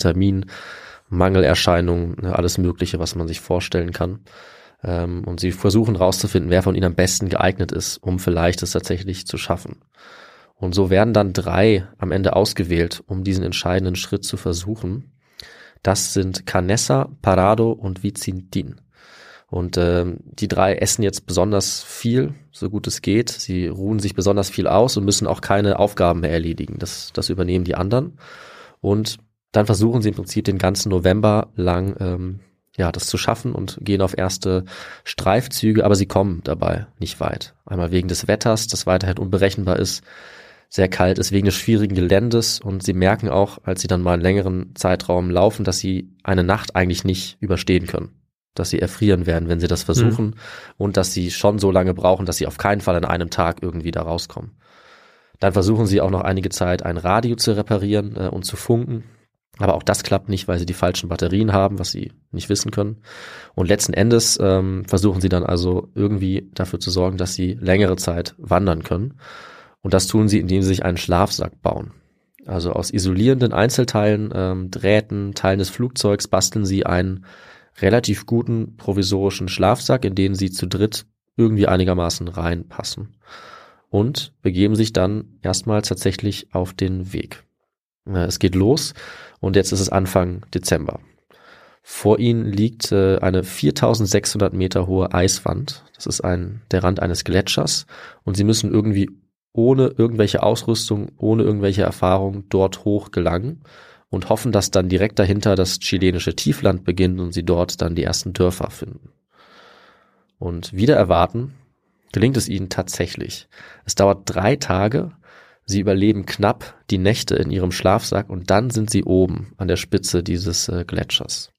Mangelerscheinungen, alles Mögliche, was man sich vorstellen kann. Und sie versuchen rauszufinden, wer von ihnen am besten geeignet ist, um vielleicht es tatsächlich zu schaffen. Und so werden dann 3 am Ende ausgewählt, um diesen entscheidenden Schritt zu versuchen. Das sind Canessa, Parado und Vizintin. Und die 3 essen jetzt besonders viel, so gut es geht. Sie ruhen sich besonders viel aus und müssen auch keine Aufgaben mehr erledigen. Das übernehmen die anderen. Und dann versuchen sie im Prinzip den ganzen November lang das zu schaffen und gehen auf erste Streifzüge, aber sie kommen dabei nicht weit. Einmal wegen des Wetters, das weiterhin unberechenbar ist, sehr kalt ist, wegen des schwierigen Geländes, und sie merken auch, als sie dann mal einen längeren Zeitraum laufen, dass sie eine Nacht eigentlich nicht überstehen können, dass sie erfrieren werden, wenn sie das versuchen, und dass sie schon so lange brauchen, dass sie auf keinen Fall an einem Tag irgendwie da rauskommen. Dann versuchen sie auch noch einige Zeit, ein Radio zu reparieren und zu funken. Aber auch das klappt nicht, weil sie die falschen Batterien haben, was sie nicht wissen können. Und letzten Endes versuchen sie dann also irgendwie dafür zu sorgen, dass sie längere Zeit wandern können. Und das tun sie, indem sie sich einen Schlafsack bauen. Also aus isolierenden Einzelteilen, Drähten, Teilen des Flugzeugs basteln sie einen relativ guten provisorischen Schlafsack, in den sie zu dritt irgendwie einigermaßen reinpassen. Und begeben sich dann erstmals tatsächlich auf den Weg. Es geht los und jetzt ist es Anfang Dezember. Vor ihnen liegt eine 4600 Meter hohe Eiswand. Das ist der Rand eines Gletschers, und sie müssen irgendwie ohne irgendwelche Ausrüstung, ohne irgendwelche Erfahrung dort hoch gelangen und hoffen, dass dann direkt dahinter das chilenische Tiefland beginnt und sie dort dann die ersten Dörfer finden. Und wider Erwarten gelingt es ihnen tatsächlich. Es dauert 3 Tage, sie überleben knapp die Nächte in ihrem Schlafsack und dann sind sie oben an der Spitze dieses Gletschers.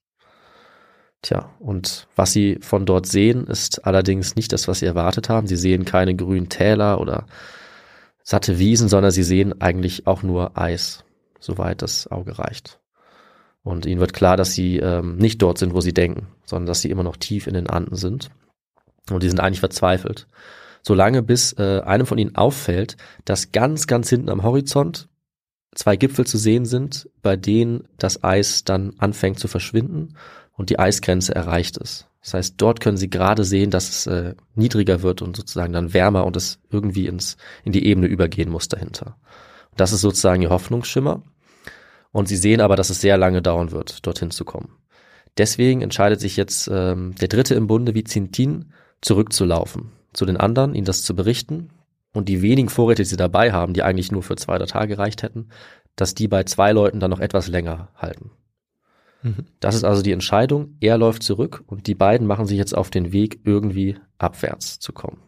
Tja, und was sie von dort sehen, ist allerdings nicht das, was sie erwartet haben. Sie sehen keine grünen Täler oder satte Wiesen, sondern sie sehen eigentlich auch nur Eis, soweit das Auge reicht. Und ihnen wird klar, dass sie nicht dort sind, wo sie denken, sondern dass sie immer noch tief in den Anden sind. Und die sind eigentlich verzweifelt. Solange bis einem von ihnen auffällt, dass ganz, ganz hinten am Horizont 2 Gipfel zu sehen sind, bei denen das Eis dann anfängt zu verschwinden und die Eisgrenze erreicht ist. Das heißt, dort können sie gerade sehen, dass es niedriger wird und sozusagen dann wärmer und es irgendwie in die Ebene übergehen muss dahinter. Und das ist sozusagen ihr Hoffnungsschimmer. Und sie sehen aber, dass es sehr lange dauern wird, dorthin zu kommen. Deswegen entscheidet sich jetzt der Dritte im Bunde, Vizintin, zurückzulaufen zu den anderen, ihnen das zu berichten und die wenigen Vorräte, die sie dabei haben, die eigentlich nur für 2 oder 3 Tage gereicht hätten, dass die bei 2 Leuten dann noch etwas länger halten. Das ist also die Entscheidung. Er läuft zurück und die beiden machen sich jetzt auf den Weg, irgendwie abwärts zu kommen.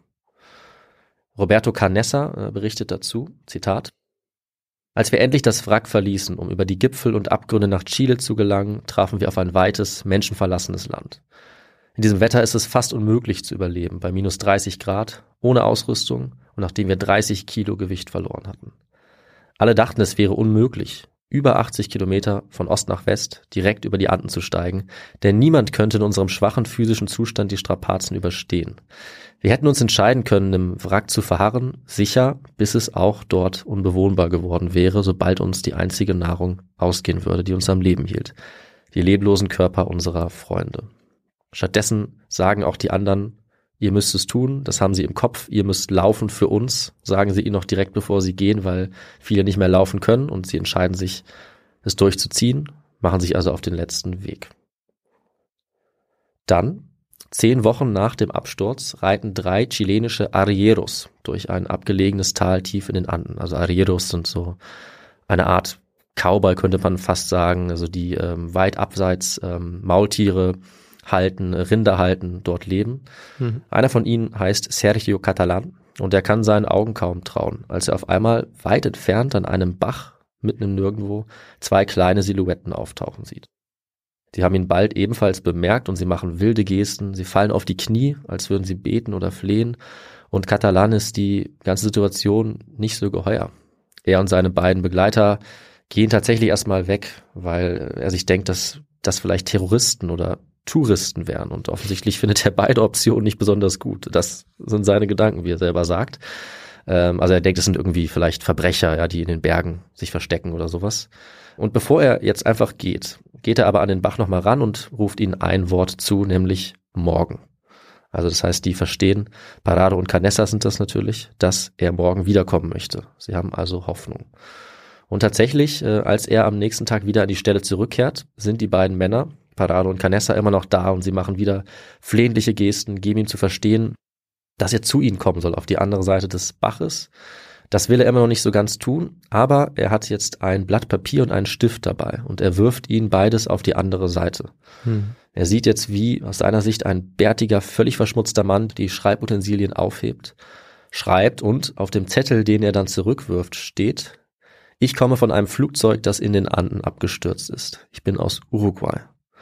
Roberto Canessa berichtet dazu, Zitat: Als wir endlich das Wrack verließen, um über die Gipfel und Abgründe nach Chile zu gelangen, trafen wir auf ein weites, menschenverlassenes Land. In diesem Wetter ist es fast unmöglich zu überleben, bei minus 30 Grad, ohne Ausrüstung und nachdem wir 30 Kilo Gewicht verloren hatten. Alle dachten, es wäre unmöglich, über 80 Kilometer von Ost nach West direkt über die Anden zu steigen, denn niemand könnte in unserem schwachen physischen Zustand die Strapazen überstehen. Wir hätten uns entscheiden können, im Wrack zu verharren, sicher, bis es auch dort unbewohnbar geworden wäre, sobald uns die einzige Nahrung ausgehen würde, die uns am Leben hielt, die leblosen Körper unserer Freunde. Stattdessen sagen auch die anderen, ihr müsst es tun, das haben sie im Kopf, ihr müsst laufen für uns, sagen sie ihnen noch direkt bevor sie gehen, weil viele nicht mehr laufen können und sie entscheiden sich, es durchzuziehen, machen sich also auf den letzten Weg. Dann, 10 Wochen nach dem Absturz, reiten 3 chilenische Arrieros durch ein abgelegenes Tal tief in den Anden. Also Arrieros sind so eine Art Cowboy, könnte man fast sagen, also die weit abseits Maultiere halten, Rinder halten, dort leben. Einer von ihnen heißt Sergio Catalán und er kann seinen Augen kaum trauen, als er auf einmal weit entfernt an einem Bach, mitten im Nirgendwo, 2 kleine Silhouetten auftauchen sieht. Die haben ihn bald ebenfalls bemerkt und sie machen wilde Gesten, sie fallen auf die Knie, als würden sie beten oder flehen und Catalán ist die ganze Situation nicht so geheuer. Er und seine beiden Begleiter gehen tatsächlich erstmal weg, weil er sich denkt, dass das vielleicht Terroristen oder Touristen wären und offensichtlich findet er beide Optionen nicht besonders gut. Das sind seine Gedanken, wie er selber sagt. Also er denkt, es sind irgendwie vielleicht Verbrecher, ja, die in den Bergen sich verstecken oder sowas. Und bevor er jetzt einfach geht er aber an den Bach nochmal ran und ruft ihnen ein Wort zu, nämlich morgen. Also das heißt, die verstehen, Parado und Canessa sind das natürlich, dass er morgen wiederkommen möchte. Sie haben also Hoffnung. Und tatsächlich, als er am nächsten Tag wieder an die Stelle zurückkehrt, sind die beiden Männer, Parado und Canessa, immer noch da und sie machen wieder flehentliche Gesten, geben ihm zu verstehen, dass er zu ihnen kommen soll, auf die andere Seite des Baches. Das will er immer noch nicht so ganz tun, aber er hat jetzt ein Blatt Papier und einen Stift dabei und er wirft ihnen beides auf die andere Seite. Er sieht jetzt, wie aus seiner Sicht ein bärtiger, völlig verschmutzter Mann die Schreibutensilien aufhebt, schreibt und auf dem Zettel, den er dann zurückwirft, steht: Ich komme von einem Flugzeug, das in den Anden abgestürzt ist. Ich bin aus Uruguay.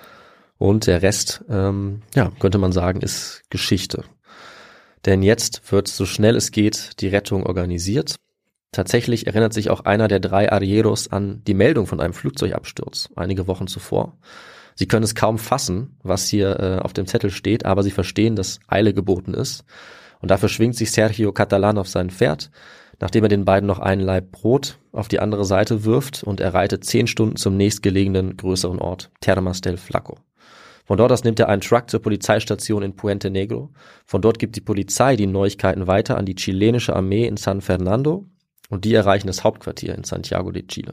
Und der Rest, könnte man sagen, ist Geschichte. Denn jetzt wird, so schnell es geht, die Rettung organisiert. Tatsächlich erinnert sich auch einer der 3 Arrieros an die Meldung von einem Flugzeugabsturz einige Wochen zuvor. Sie können es kaum fassen, was hier auf dem Zettel steht, aber sie verstehen, dass Eile geboten ist. Und dafür schwingt sich Sergio Catalán auf sein Pferd, nachdem er den beiden noch einen Laib Brot auf die andere Seite wirft und er reitet 10 Stunden zum nächstgelegenen größeren Ort, Termas del Flaco. Von dort aus nimmt er einen Truck zur Polizeistation in Puente Negro. Von dort gibt die Polizei die Neuigkeiten weiter an die chilenische Armee in San Fernando und die erreichen das Hauptquartier in Santiago de Chile.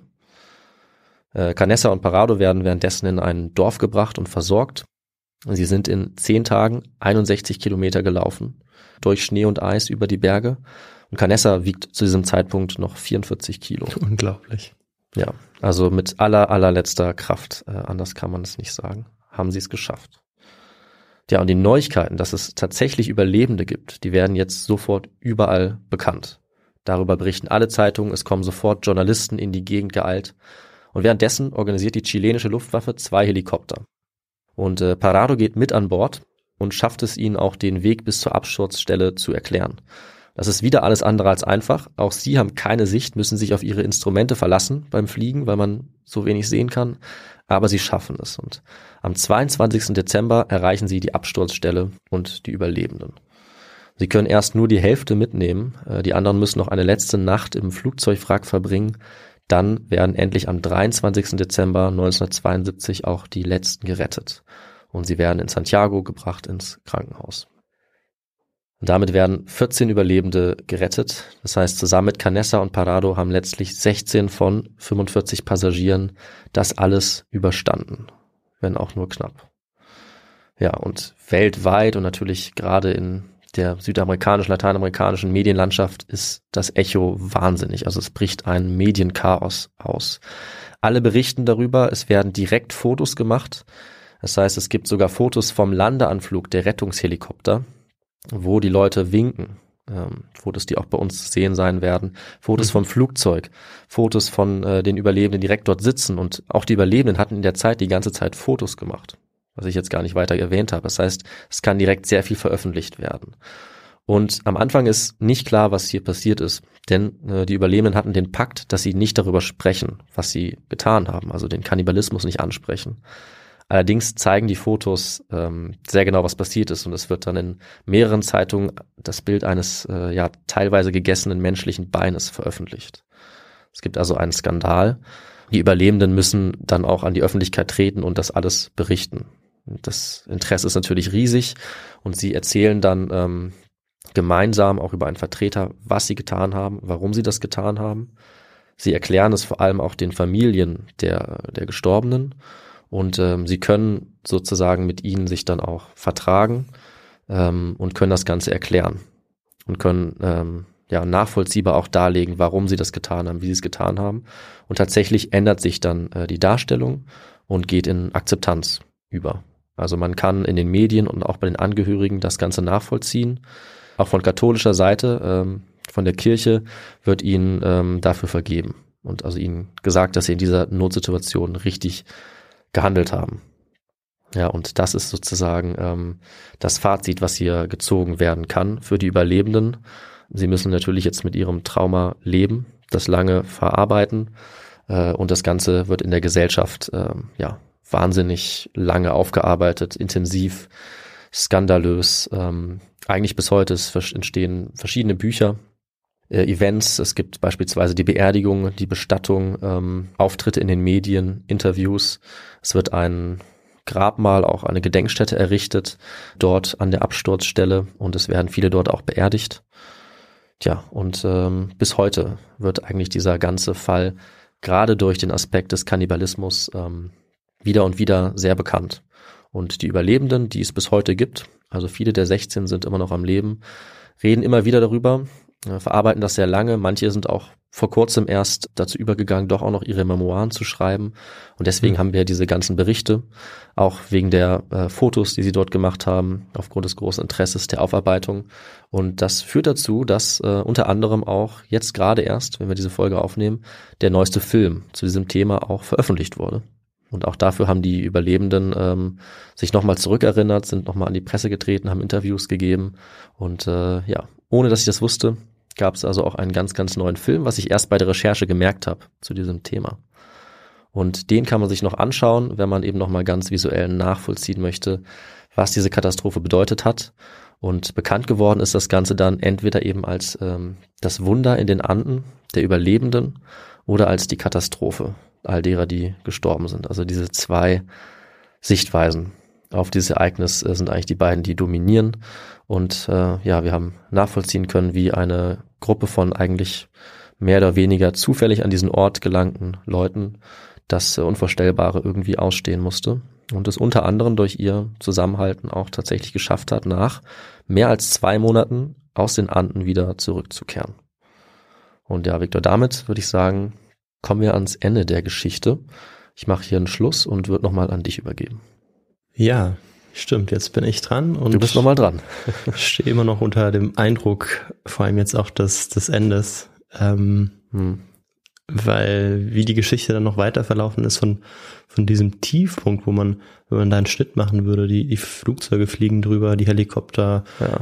Canessa und Parado werden währenddessen in ein Dorf gebracht und versorgt. Sie sind in 10 Tagen 61 Kilometer gelaufen, durch Schnee und Eis über die Berge Und Canessa wiegt zu diesem Zeitpunkt noch 44 Kilo. Unglaublich. Ja, also mit allerletzter Kraft, anders kann man es nicht sagen, haben sie es geschafft. Ja, und die Neuigkeiten, dass es tatsächlich Überlebende gibt, die werden jetzt sofort überall bekannt. Darüber berichten alle Zeitungen, es kommen sofort Journalisten in die Gegend geeilt. Und währenddessen organisiert die chilenische Luftwaffe 2 Helikopter. Und Parado geht mit an Bord und schafft es ihnen auch, den Weg bis zur Absturzstelle zu erklären. Das ist wieder alles andere als einfach. Auch sie haben keine Sicht, müssen sich auf ihre Instrumente verlassen beim Fliegen, weil man so wenig sehen kann. Aber sie schaffen es. Und am 22. Dezember erreichen sie die Absturzstelle und die Überlebenden. Sie können erst nur die Hälfte mitnehmen. Die anderen müssen noch eine letzte Nacht im Flugzeugwrack verbringen. Dann werden endlich am 23. Dezember 1972 auch die letzten gerettet. Und sie werden in Santiago gebracht ins Krankenhaus. Und damit werden 14 Überlebende gerettet. Das heißt, zusammen mit Canessa und Parado haben letztlich 16 von 45 Passagieren das alles überstanden, wenn auch nur knapp. Ja, und weltweit und natürlich gerade in der südamerikanischen, lateinamerikanischen Medienlandschaft ist das Echo wahnsinnig. Also es bricht ein Medienchaos aus. Alle berichten darüber, es werden direkt Fotos gemacht. Das heißt, es gibt sogar Fotos vom Landeanflug der Rettungshelikopter, wo die Leute winken, Fotos, die auch bei uns zu sehen sein werden, Fotos vom Flugzeug, Fotos von den Überlebenden, die direkt dort sitzen, und auch die Überlebenden hatten in der Zeit die ganze Zeit Fotos gemacht, was ich jetzt gar nicht weiter erwähnt habe. Das heißt, es kann direkt sehr viel veröffentlicht werden. Und am Anfang ist nicht klar, was hier passiert ist, denn die Überlebenden hatten den Pakt, dass sie nicht darüber sprechen, was sie getan haben, also den Kannibalismus nicht ansprechen. Allerdings zeigen die Fotos sehr genau, was passiert ist, und es wird dann in mehreren Zeitungen das Bild eines teilweise gegessenen menschlichen Beines veröffentlicht. Es gibt also einen Skandal. Die Überlebenden müssen dann auch an die Öffentlichkeit treten und das alles berichten. Das Interesse ist natürlich riesig, und sie erzählen dann gemeinsam auch über einen Vertreter, was sie getan haben, warum sie das getan haben. Sie erklären es vor allem auch den Familien der Gestorbenen. Und sie können sozusagen mit ihnen sich dann auch vertragen und können das Ganze erklären und können nachvollziehbar auch darlegen, warum sie das getan haben, wie sie es getan haben. Und tatsächlich ändert sich dann die Darstellung und geht in Akzeptanz über. Also man kann in den Medien und auch bei den Angehörigen das Ganze nachvollziehen. Auch von katholischer Seite, von der Kirche, wird ihnen dafür vergeben und also ihnen gesagt, dass sie in dieser Notsituation richtig gehandelt haben. Ja, und das ist sozusagen das Fazit, was hier gezogen werden kann für die Überlebenden. Sie müssen natürlich jetzt mit ihrem Trauma leben, das lange verarbeiten, und das Ganze wird in der Gesellschaft wahnsinnig lange aufgearbeitet, intensiv, skandalös. Eigentlich bis heute entstehen verschiedene Bücher, Events. Es gibt beispielsweise die Beerdigung, die Bestattung, Auftritte in den Medien, Interviews. Es wird ein Grabmal, auch eine Gedenkstätte errichtet, dort an der Absturzstelle, und es werden viele dort auch beerdigt. Tja, und bis heute wird eigentlich dieser ganze Fall gerade durch den Aspekt des Kannibalismus wieder und wieder sehr bekannt. Und die Überlebenden, die es bis heute gibt, also viele der 16 sind immer noch am Leben, reden immer wieder darüber, verarbeiten das sehr lange. Manche sind auch vor kurzem erst dazu übergegangen, doch auch noch ihre Memoiren zu schreiben. Und deswegen haben wir diese ganzen Berichte, auch wegen der Fotos, die sie dort gemacht haben, aufgrund des großen Interesses der Aufarbeitung. Und das führt dazu, dass unter anderem auch jetzt gerade erst, wenn wir diese Folge aufnehmen, der neueste Film zu diesem Thema auch veröffentlicht wurde. Und auch dafür haben die Überlebenden sich nochmal zurückerinnert, sind nochmal an die Presse getreten, haben Interviews gegeben. Und ohne dass ich das wusste, gab es also auch einen ganz, ganz neuen Film, was ich erst bei der Recherche gemerkt habe zu diesem Thema. Und den kann man sich noch anschauen, wenn man eben nochmal ganz visuell nachvollziehen möchte, was diese Katastrophe bedeutet hat. Und bekannt geworden ist das Ganze dann entweder eben als das Wunder in den Anden der Überlebenden oder als die Katastrophe all derer, die gestorben sind. Also diese zwei Sichtweisen auf dieses Ereignis sind eigentlich die beiden, die dominieren. Und wir haben nachvollziehen können, wie eine Gruppe von eigentlich mehr oder weniger zufällig an diesen Ort gelangten Leuten das Unvorstellbare irgendwie ausstehen musste. Und es unter anderem durch ihr Zusammenhalten auch tatsächlich geschafft hat, nach mehr als 2 Monaten aus den Anden wieder zurückzukehren. Und ja, Victor, damit würde ich sagen, kommen wir ans Ende der Geschichte. Ich mache hier einen Schluss und würde nochmal an dich übergeben. Ja, stimmt, jetzt bin ich dran. Und du bist nochmal dran. Ich stehe immer noch unter dem Eindruck, vor allem jetzt auch des Endes, weil wie die Geschichte dann noch weiter verlaufen ist von diesem Tiefpunkt, wo man, wenn man da einen Schnitt machen würde, die Flugzeuge fliegen drüber, die Helikopter,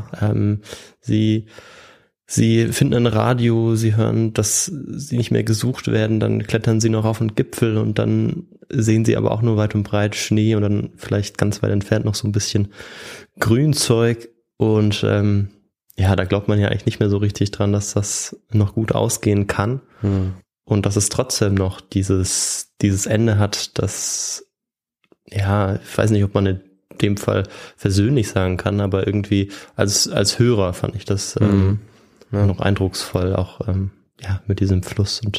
sie finden ein Radio, sie hören, dass sie nicht mehr gesucht werden, dann klettern sie noch auf einen Gipfel und dann sehen sie aber auch nur weit und breit Schnee und dann vielleicht ganz weit entfernt noch so ein bisschen Grünzeug und da glaubt man ja eigentlich nicht mehr so richtig dran, dass das noch gut ausgehen kann und dass es trotzdem noch dieses Ende hat, das, ja, ich weiß nicht, ob man in dem Fall versöhnlich sagen kann, aber irgendwie als Hörer fand ich das noch eindrucksvoll, auch mit diesem Fluss und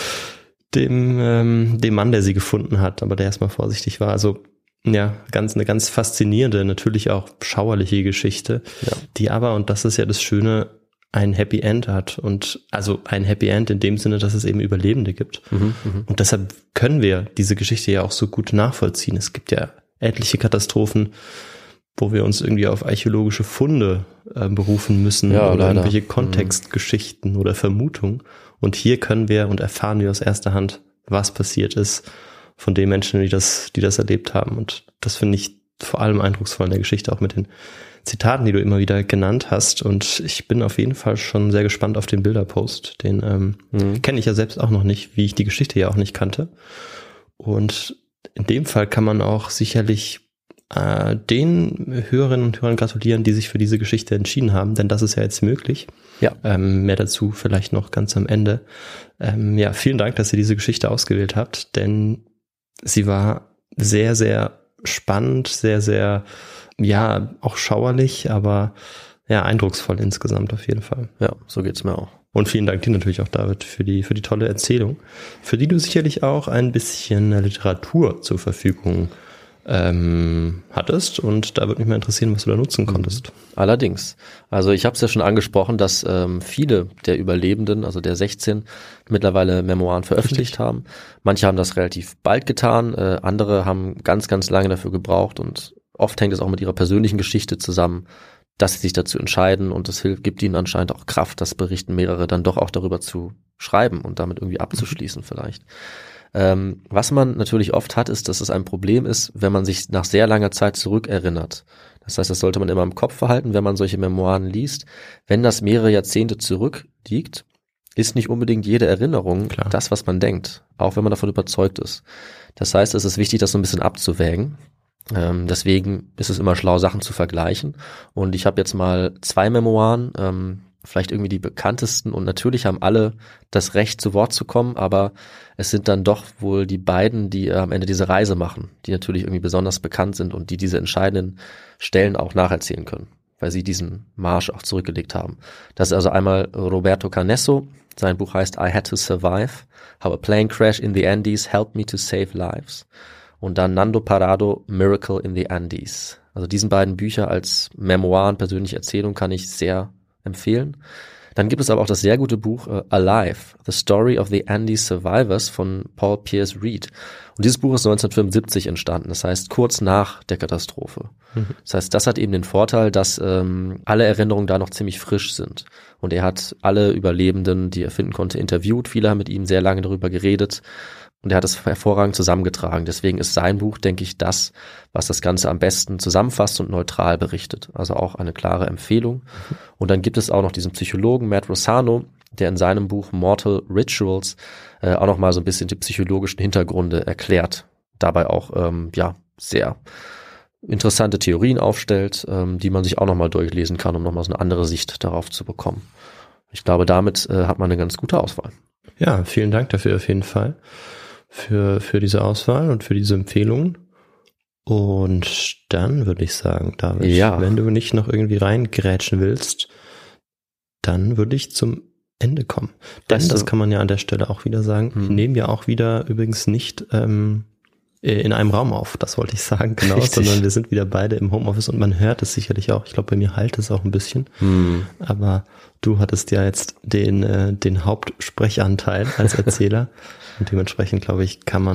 dem Mann, der sie gefunden hat, aber der erstmal vorsichtig war. Also ja, eine ganz faszinierende, natürlich auch schauerliche Geschichte, die aber, und das ist ja das Schöne, ein Happy End hat und also ein Happy End in dem Sinne, dass es eben Überlebende gibt. Und deshalb können wir diese Geschichte ja auch so gut nachvollziehen. Es gibt ja etliche Katastrophen, wo wir uns irgendwie auf archäologische Funde berufen müssen oder irgendwelche Kontextgeschichten oder Vermutungen. Und hier können wir und erfahren wir aus erster Hand, was passiert ist von den Menschen, die das erlebt haben. Und das finde ich vor allem eindrucksvoll in der Geschichte, auch mit den Zitaten, die du immer wieder genannt hast. Und ich bin auf jeden Fall schon sehr gespannt auf den Bilderpost. Den kenne ich ja selbst auch noch nicht, wie ich die Geschichte ja auch nicht kannte. Und in dem Fall kann man auch sicherlich den Hörerinnen und Hörern gratulieren, die sich für diese Geschichte entschieden haben, denn das ist ja jetzt möglich. Ja. Mehr dazu vielleicht noch ganz am Ende. Vielen Dank, dass ihr diese Geschichte ausgewählt habt, denn sie war sehr, sehr spannend, sehr, sehr, auch schauerlich, aber eindrucksvoll insgesamt auf jeden Fall. Ja, so geht's mir auch. Und vielen Dank dir natürlich auch, David, für die tolle Erzählung, für die du sicherlich auch ein bisschen Literatur zur Verfügung hattest, und da würde mich mal interessieren, was du da nutzen konntest. Allerdings. Also ich habe es ja schon angesprochen, dass viele der Überlebenden, also der 16, mittlerweile Memoiren veröffentlicht haben. Manche haben das relativ bald getan, andere haben ganz, ganz lange dafür gebraucht, und oft hängt es auch mit ihrer persönlichen Geschichte zusammen, dass sie sich dazu entscheiden, und es gibt ihnen anscheinend auch Kraft, das berichten mehrere, dann doch auch darüber zu schreiben und damit irgendwie abzuschließen vielleicht. Was man natürlich oft hat, ist, dass es ein Problem ist, wenn man sich nach sehr langer Zeit zurückerinnert. Das heißt, das sollte man immer im Kopf behalten, wenn man solche Memoiren liest. Wenn das mehrere Jahrzehnte zurückliegt, ist nicht unbedingt jede Erinnerung das, was man denkt, auch wenn man davon überzeugt ist. Das heißt, es ist wichtig, das so ein bisschen abzuwägen. Deswegen ist es immer schlau, Sachen zu vergleichen. Und ich habe jetzt mal 2 Memoiren, vielleicht irgendwie die bekanntesten, und natürlich haben alle das Recht, zu Wort zu kommen, aber es sind dann doch wohl die beiden, die am Ende diese Reise machen, die natürlich irgendwie besonders bekannt sind und die diese entscheidenden Stellen auch nacherzählen können, weil sie diesen Marsch auch zurückgelegt haben. Das ist also einmal Roberto Canesso, sein Buch heißt I Had to Survive, How a Plane Crash in the Andes Helped Me to Save Lives, und dann Nando Parrado, Miracle in the Andes. Also diesen beiden Bücher als Memoiren, persönliche Erzählung kann ich sehr empfehlen. Dann gibt es aber auch das sehr gute Buch Alive, The Story of the Andes Survivors von Paul Pierce Reed. Und dieses Buch ist 1975 entstanden, das heißt kurz nach der Katastrophe. Das heißt, das hat eben den Vorteil, dass alle Erinnerungen da noch ziemlich frisch sind. Und er hat alle Überlebenden, die er finden konnte, interviewt. Viele haben mit ihm sehr lange darüber geredet. Und er hat es hervorragend zusammengetragen. Deswegen ist sein Buch, denke ich, das, was das Ganze am besten zusammenfasst und neutral berichtet. Also auch eine klare Empfehlung. Und dann gibt es auch noch diesen Psychologen Matt Rosano, der in seinem Buch Mortal Rituals auch noch mal so ein bisschen die psychologischen Hintergründe erklärt. Dabei auch sehr interessante Theorien aufstellt, die man sich auch noch mal durchlesen kann, um noch mal so eine andere Sicht darauf zu bekommen. Ich glaube, damit hat man eine ganz gute Auswahl. Ja, vielen Dank dafür auf jeden Fall. Für diese Auswahl und für diese Empfehlungen. Und dann würde ich sagen, David, wenn du nicht noch irgendwie reingrätschen willst, dann würde ich zum Ende kommen. Denn das kann man ja an der Stelle auch wieder sagen. Ich nehme ja auch wieder übrigens nicht in einem Raum auf, das wollte ich sagen, genau, Richtig. sondern wir sind wieder beide im Homeoffice und man hört es sicherlich auch. Ich glaube, bei mir halt es auch ein bisschen, aber du hattest ja jetzt den Hauptsprechanteil als Erzähler und dementsprechend, glaube ich, kann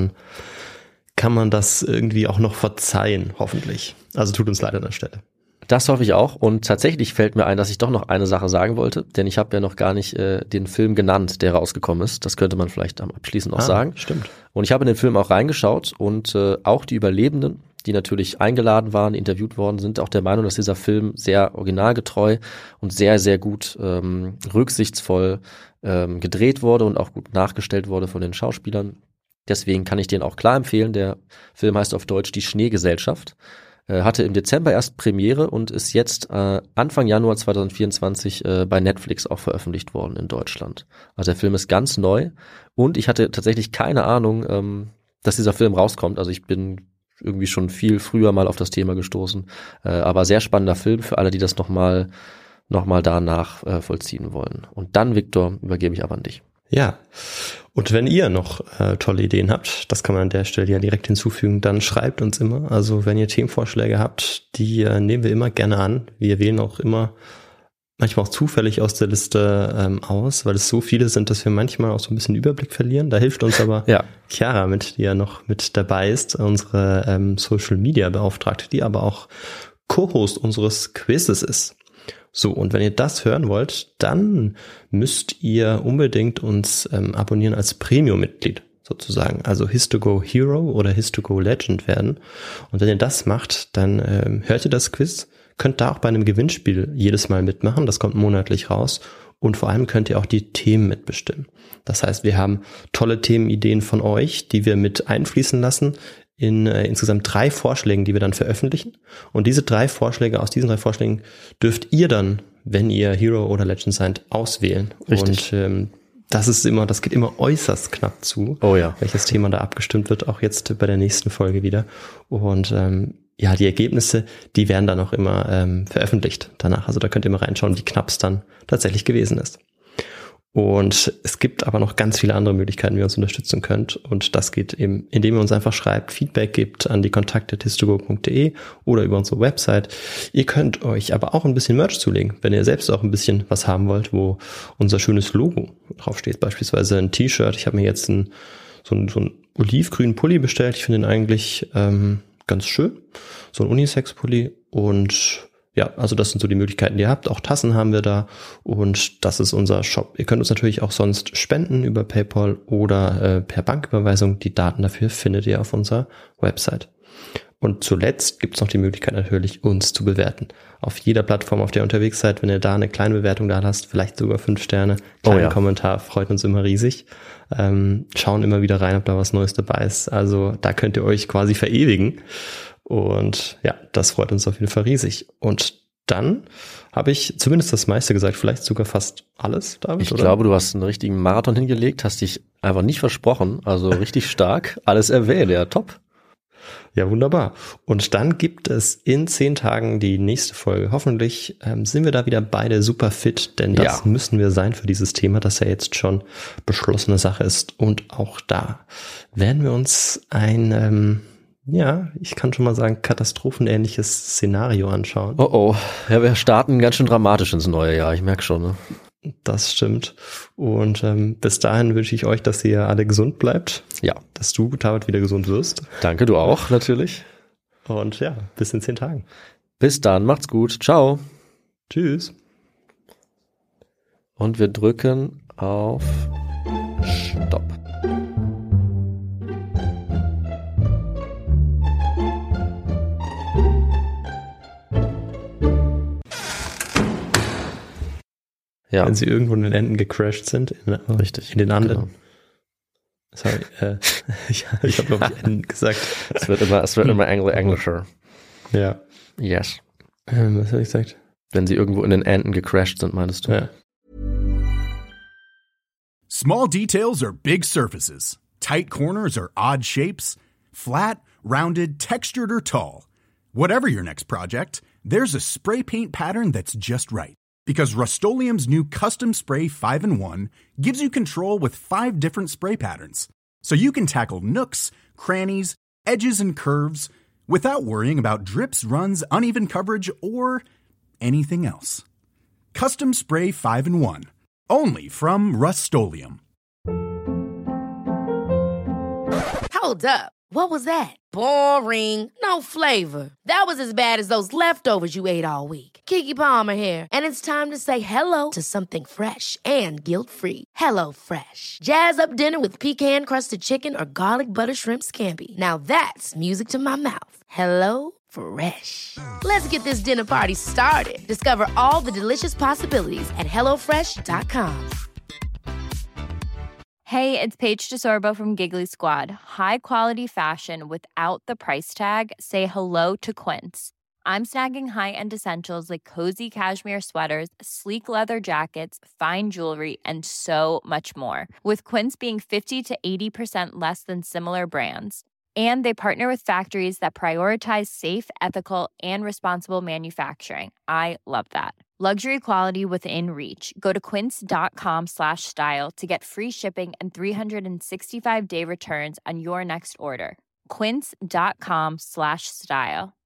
man das irgendwie auch noch verzeihen, hoffentlich. Also tut uns leid an der Stelle. Das hoffe ich auch. Und tatsächlich fällt mir ein, dass ich doch noch eine Sache sagen wollte, denn ich habe ja noch gar nicht den Film genannt, der rausgekommen ist. Das könnte man vielleicht am Abschließend auch sagen. Stimmt. Und ich habe in den Film auch reingeschaut und auch die Überlebenden, die natürlich eingeladen waren, interviewt worden sind, auch der Meinung, dass dieser Film sehr originalgetreu und sehr, sehr gut rücksichtsvoll gedreht wurde und auch gut nachgestellt wurde von den Schauspielern. Deswegen kann ich den auch klar empfehlen. Der Film heißt auf Deutsch Die Schneegesellschaft. Hatte im Dezember erst Premiere und ist jetzt Anfang Januar 2024 bei Netflix auch veröffentlicht worden in Deutschland. Also der Film ist ganz neu und ich hatte tatsächlich keine Ahnung, dass dieser Film rauskommt. Also ich bin irgendwie schon viel früher mal auf das Thema gestoßen. Aber sehr spannender Film für alle, die das noch mal danach vollziehen wollen. Und dann, Viktor, übergebe ich aber an dich. Ja, und wenn ihr noch tolle Ideen habt, das kann man an der Stelle ja direkt hinzufügen, dann schreibt uns immer. Also wenn ihr Themenvorschläge habt, die nehmen wir immer gerne an. Wir wählen auch immer manchmal auch zufällig aus der Liste aus, weil es so viele sind, dass wir manchmal auch so ein bisschen Überblick verlieren. Da hilft uns aber Chiara mit, die ja noch mit dabei ist, unsere Social-Media-Beauftragte, die aber auch Co-Host unseres Quizzes ist. So, und wenn ihr das hören wollt, dann müsst ihr unbedingt uns abonnieren als Premium-Mitglied sozusagen, also His2Go Hero oder His2Go Legend werden. Und wenn ihr das macht, dann hört ihr das Quiz, könnt da auch bei einem Gewinnspiel jedes Mal mitmachen, das kommt monatlich raus. Und vor allem könnt ihr auch die Themen mitbestimmen. Das heißt, wir haben tolle Themenideen von euch, die wir mit einfließen lassen in insgesamt 3 Vorschlägen, die wir dann veröffentlichen. Und diese 3 Vorschläge, aus diesen 3 Vorschlägen dürft ihr dann, wenn ihr Hero oder Legend seid, auswählen. Richtig. Und das geht immer äußerst knapp zu, welches Thema da abgestimmt wird, auch jetzt bei der nächsten Folge wieder. Und die Ergebnisse, die werden dann auch immer veröffentlicht danach. Also da könnt ihr mal reinschauen, wie knapp es dann tatsächlich gewesen ist. Und es gibt aber noch ganz viele andere Möglichkeiten, wie ihr uns unterstützen könnt. Und das geht eben, indem ihr uns einfach schreibt, Feedback gebt an die Kontakte@his2go.de oder über unsere Website. Ihr könnt euch aber auch ein bisschen Merch zulegen, wenn ihr selbst auch ein bisschen was haben wollt, wo unser schönes Logo draufsteht. Beispielsweise ein T-Shirt. Ich habe mir jetzt so einen olivgrünen Pulli bestellt. Ich finde ihn eigentlich ganz schön. So ein Unisex-Pulli. Und ja, also das sind so die Möglichkeiten, die ihr habt. Auch Tassen haben wir da und das ist unser Shop. Ihr könnt uns natürlich auch sonst spenden über PayPal oder per Banküberweisung. Die Daten dafür findet ihr auf unserer Website. Und zuletzt gibt es noch die Möglichkeit natürlich, uns zu bewerten. Auf jeder Plattform, auf der ihr unterwegs seid, wenn ihr da eine kleine Bewertung da lasst, vielleicht sogar 5 Sterne, kleinen Kommentar, freut uns immer riesig. Schauen immer wieder rein, ob da was Neues dabei ist. Also da könnt ihr euch quasi verewigen. Und ja, das freut uns auf jeden Fall riesig. Und dann habe ich zumindest das meiste gesagt, vielleicht sogar fast alles, David, Ich glaube, du hast einen richtigen Marathon hingelegt, hast dich einfach nicht versprochen, also richtig stark, alles erwähnt, ja, top. Ja, wunderbar. Und dann gibt es in 10 Tagen die nächste Folge. Hoffentlich sind wir da wieder beide super fit, denn das müssen wir sein für dieses Thema, das ja jetzt schon beschlossene Sache ist. Und auch da werden wir uns ein ich kann schon mal sagen, katastrophenähnliches Szenario anschauen. Ja, wir starten ganz schön dramatisch ins neue Jahr, ich merke schon, ne? Das stimmt. Und bis dahin wünsche ich euch, dass ihr alle gesund bleibt. Ja. Dass du, David, wieder gesund wirst. Danke, du auch, natürlich. Und ja, bis in 10 Tagen. Bis dann, macht's gut, ciao. Tschüss. Und wir drücken auf Stopp. Ja. Wenn sie irgendwo in den Enden gecrashed sind. Richtig. In den anderen. Genau. Sorry, ich habe glaube ich Enden gesagt. Es wird immer englischer. Ja. Yes. Was habe ich gesagt? Wenn sie irgendwo in den Enden gecrashed sind, meinst du? Ja. Small details are big surfaces. Tight corners are odd shapes. Flat, rounded, textured, or tall. Whatever your next project, there's a spray paint pattern that's just right. Because Rust-Oleum's new Custom Spray 5-in-1 gives you control with 5 different spray patterns. So you can tackle nooks, crannies, edges and curves without worrying about drips, runs, uneven coverage, or anything else. Custom Spray 5-in-1. Only from Rust-Oleum. Hold up. What was that? Boring. No flavor. That was as bad as those leftovers you ate all week. Keke Palmer here, and it's time to say hello to something fresh and guilt-free. Hello Fresh. Jazz up dinner with pecan-crusted chicken or garlic butter shrimp scampi. Now that's music to my mouth. Hello Fresh. Let's get this dinner party started. Discover all the delicious possibilities at hellofresh.com. Hey, it's Paige DeSorbo from Giggly Squad. High quality fashion without the price tag. Say hello to Quince. I'm snagging high-end essentials like cozy cashmere sweaters, sleek leather jackets, fine jewelry, and so much more. With Quince being 50 to 80% less than similar brands. And they partner with factories that prioritize safe, ethical, and responsible manufacturing. I love that. Luxury quality within reach. Go to quince.com/style to get free shipping and 365-day returns on your next order. Quince.com/style.